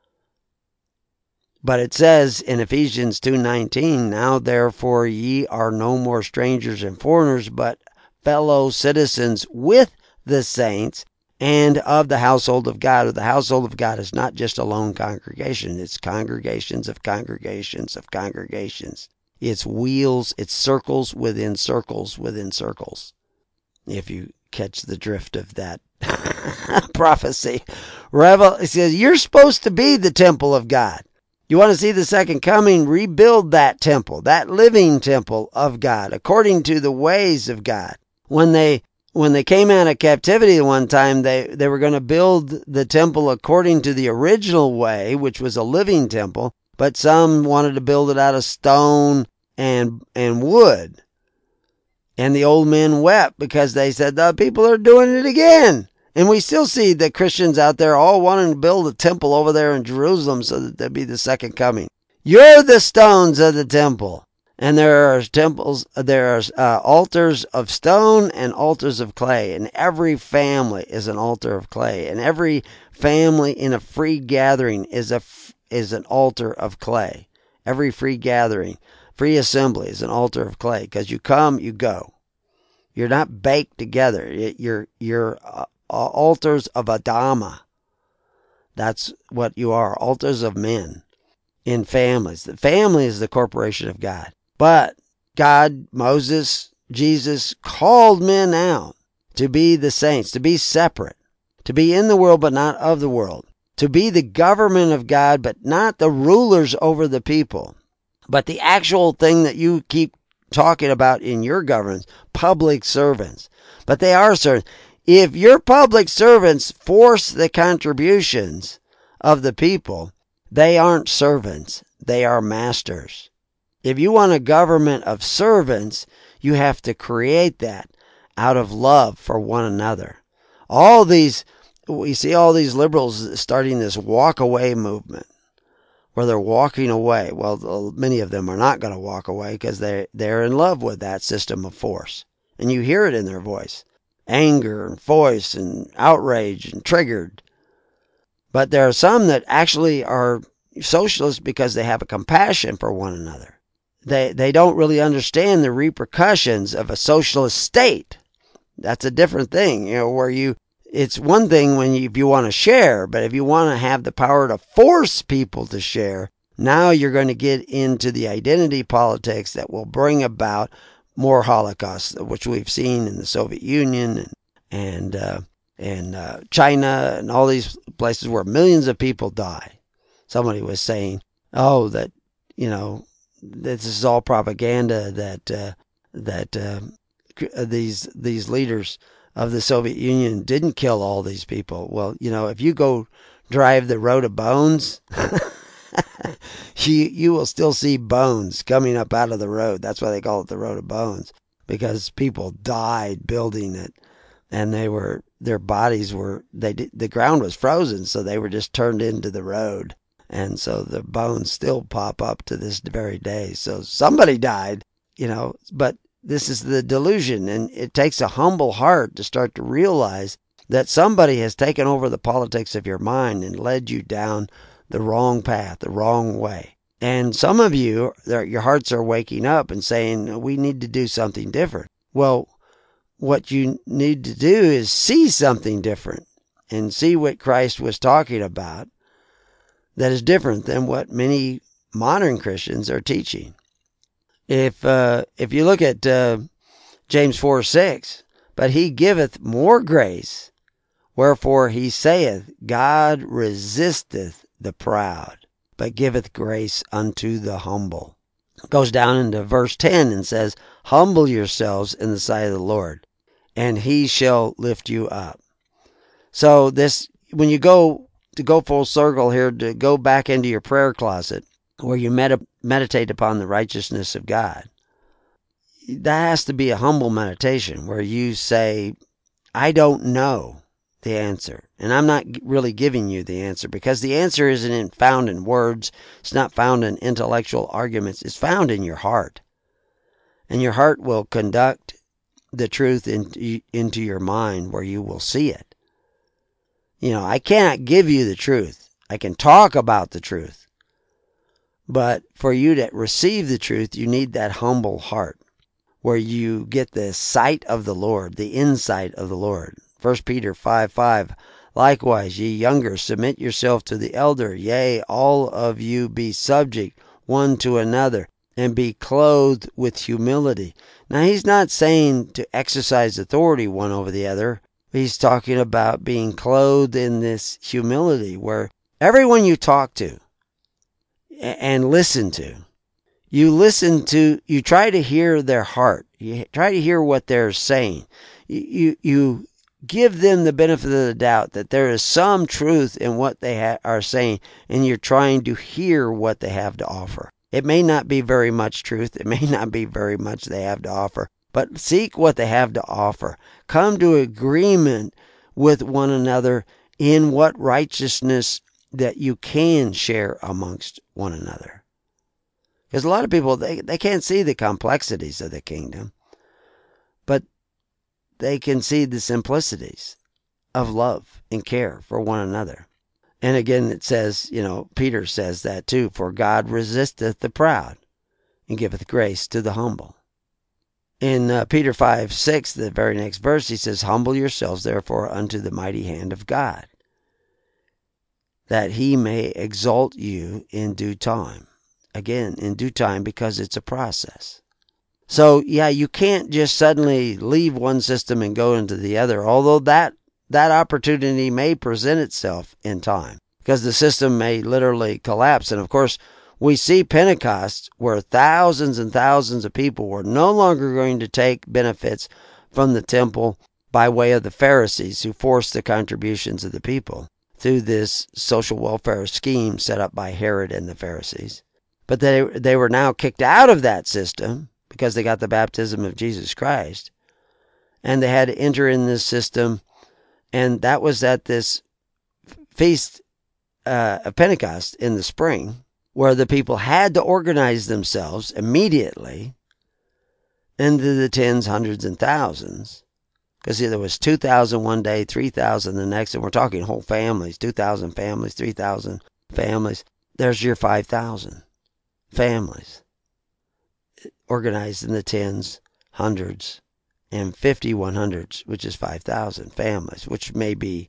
But it says in Ephesians 2:19, now therefore ye are no more strangers and foreigners, but fellow citizens with the saints and of the household of God. Or the household of God is not just a lone congregation. It's congregations of congregations of congregations. It's wheels, it's circles within circles within circles. If you catch the drift of that prophecy. It says you're supposed to be the temple of God. You want to see the second coming? Rebuild that temple, that living temple of God, according to the ways of God. When they came out of captivity one time, they were going to build the temple according to the original way, which was a living temple, but some wanted to build it out of stone and wood. And the old men wept because they said, the people are doing it again. And we still see the Christians out there all wanting to build a temple over there in Jerusalem so that there'd be the second coming. You're the stones of the temple. And there are altars of stone and altars of clay. And every family is an altar of clay. And every family in a free gathering is an altar of clay. Every free gathering, free assembly is an altar of clay. Because you come, you go. You're not baked together. You're altars of Adama. That's what you are, altars of men in families. The family is the corporation of God. But God, Moses, Jesus called men out to be the saints, to be separate, to be in the world but not of the world, to be the government of God but not the rulers over the people. But the actual thing that you keep talking about in your governments, public servants. But they are servants. If your public servants force the contributions of the people, they aren't servants, they are masters. If you want a government of servants, you have to create that out of love for one another. We see all these liberals starting this walk away movement where they're walking away. Well, many of them are not going to walk away because they're in love with that system of force. And you hear it in their voice. Anger and voice and outrage and triggered. But there are some that actually are socialists because they have a compassion for one another. They don't really understand the repercussions of a socialist state. That's a different thing, where it's one thing if you want to share, but if you want to have the power to force people to share, now you're going to get into the identity politics that will bring about more Holocausts, which we've seen in the Soviet Union and China and all these places where millions of people die. Somebody was saying, "Oh, that this is all propaganda. That these leaders of the Soviet Union didn't kill all these people." Well, if you go drive the road of bones, you will still see bones coming up out of the road. That's why they call it the road of bones, because people died building it, and their bodies were the ground was frozen, so they were just turned into the road, and so the bones still pop up to this very day. So somebody died, but this is the delusion, and it takes a humble heart to start to realize that somebody has taken over the politics of your mind and led you down the wrong path, the wrong way. And some of you, your hearts are waking up and saying, we need to do something different. Well, what you need to do is see something different and see what Christ was talking about that is different than what many modern Christians are teaching. If you look at James 4:6, but he giveth more grace, wherefore he saith, God resisteth the proud, but giveth grace unto the humble. Goes down into verse 10 and says, humble yourselves in the sight of the Lord, and he shall lift you up. So when you go full circle here, to go back into your prayer closet where you meditate upon the righteousness of God, that has to be a humble meditation where you say, I don't know the answer, and I'm not really giving you the answer, because the answer isn't found in words. It's not found in intellectual arguments. It's found in your heart, and your heart will conduct the truth into your mind where you will see it. I cannot give you the truth. I can talk about the truth, but for you to receive the truth, you need that humble heart where you get the sight of the Lord, the insight of the Lord. 1 Peter 5:5, likewise, ye younger, submit yourself to the elder. Yea, all of you be subject one to another, and be clothed with humility. Now, he's not saying to exercise authority one over the other. He's talking about being clothed in this humility, where everyone you talk to and listen to, you try to hear their heart. You try to hear what they're saying. You give them the benefit of the doubt that there is some truth in what they are saying, and you're trying to hear what they have to offer. It may not be very much truth. It may not be very much they have to offer, but seek what they have to offer. Come to agreement with one another in what righteousness that you can share amongst one another. Because a lot of people, they can't see the complexities of the kingdom, but they can see the simplicities of love and care for one another. And again, it says, Peter says that too, for God resisteth the proud and giveth grace to the humble. In Peter 5:6, the very next verse, he says, humble yourselves therefore unto the mighty hand of God, that he may exalt you in due time. Again, in due time, because it's a process. So, you can't just suddenly leave one system and go into the other, although that opportunity may present itself in time, because the system may literally collapse. And of course, we see Pentecost where thousands and thousands of people were no longer going to take benefits from the temple by way of the Pharisees, who forced the contributions of the people through this social welfare scheme set up by Herod and the Pharisees. But they were now kicked out of that system because they got the baptism of Jesus Christ, and they had to enter in this system. And that was at this feast of Pentecost in the spring, where the people had to organize themselves immediately into the tens, hundreds, and thousands. Because there was 2,000 one day, 3,000 the next, and we're talking whole families, 2,000 families, 3,000 families. There's your 5,000 families organized in the tens, hundreds, and 50 100s, which is 5,000 families, which may be,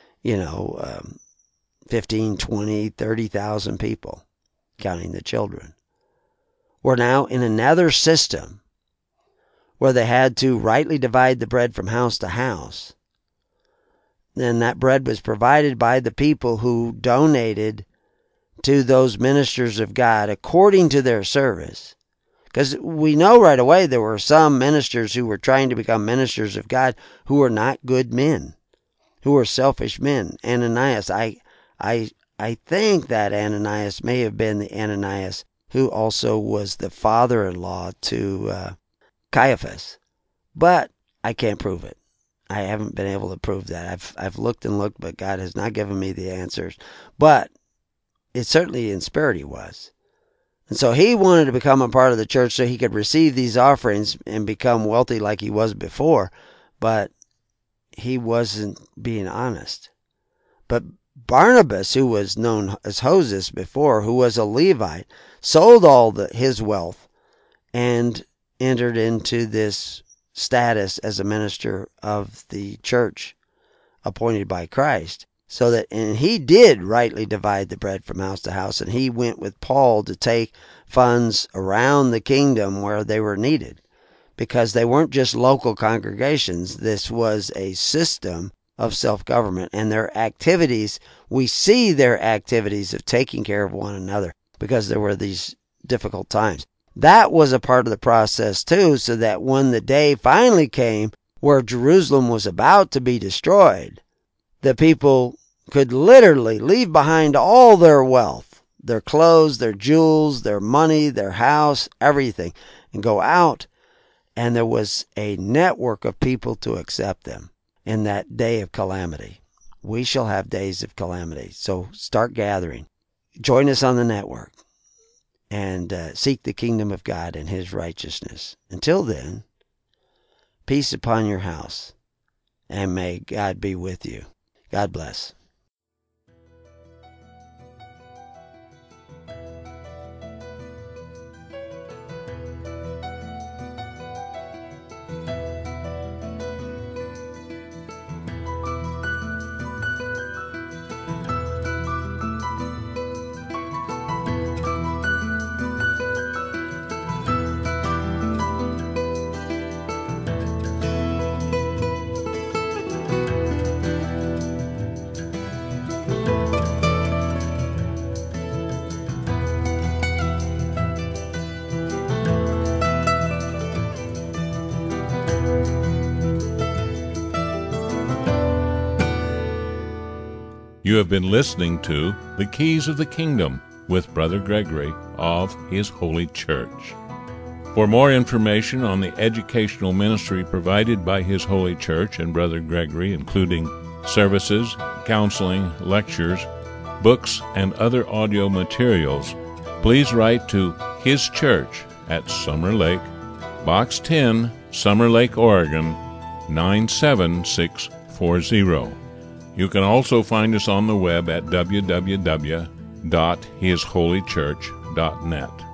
15, 20, 30,000 people, counting the children. We're now in another system where they had to rightly divide the bread from house to house. Then that bread was provided by the people who donated to those ministers of God according to their service. Because we know right away there were some ministers who were trying to become ministers of God who were not good men, who were selfish men. Ananias, I think that Ananias may have been the Ananias who also was the father-in-law to Caiaphas. But I can't prove it. I haven't been able to prove that. I've looked and looked, but God has not given me the answers. But it certainly in spirit he was. And so he wanted to become a part of the church so he could receive these offerings and become wealthy like he was before. But he wasn't being honest. But Barnabas, who was known as Moses before, who was a Levite, sold all his wealth and entered into this status as a minister of the church appointed by Christ. So that, and he did rightly divide the bread from house to house, and he went with Paul to take funds around the kingdom where they were needed, because they weren't just local congregations. This was a system of self-government, and their activities, we see their activities of taking care of one another because there were these difficult times. That was a part of the process too, so that when the day finally came where Jerusalem was about to be destroyed, the people could literally leave behind all their wealth, their clothes, their jewels, their money, their house, everything, and go out, and there was a network of people to accept them in that day of calamity. We shall have days of calamity, so start gathering. Join us on the network and seek the kingdom of God and his righteousness. Until then, peace upon your house, and may God be with you. God bless. You have been listening to The Keys of the Kingdom with Brother Gregory of His Holy Church. For more information on the educational ministry provided by His Holy Church and Brother Gregory, including services, counseling, lectures, books, and other audio materials, please write to His Church at Summer Lake, Box 10, Summer Lake, Oregon, 97640. You can also find us on the web at www.hisholychurch.net.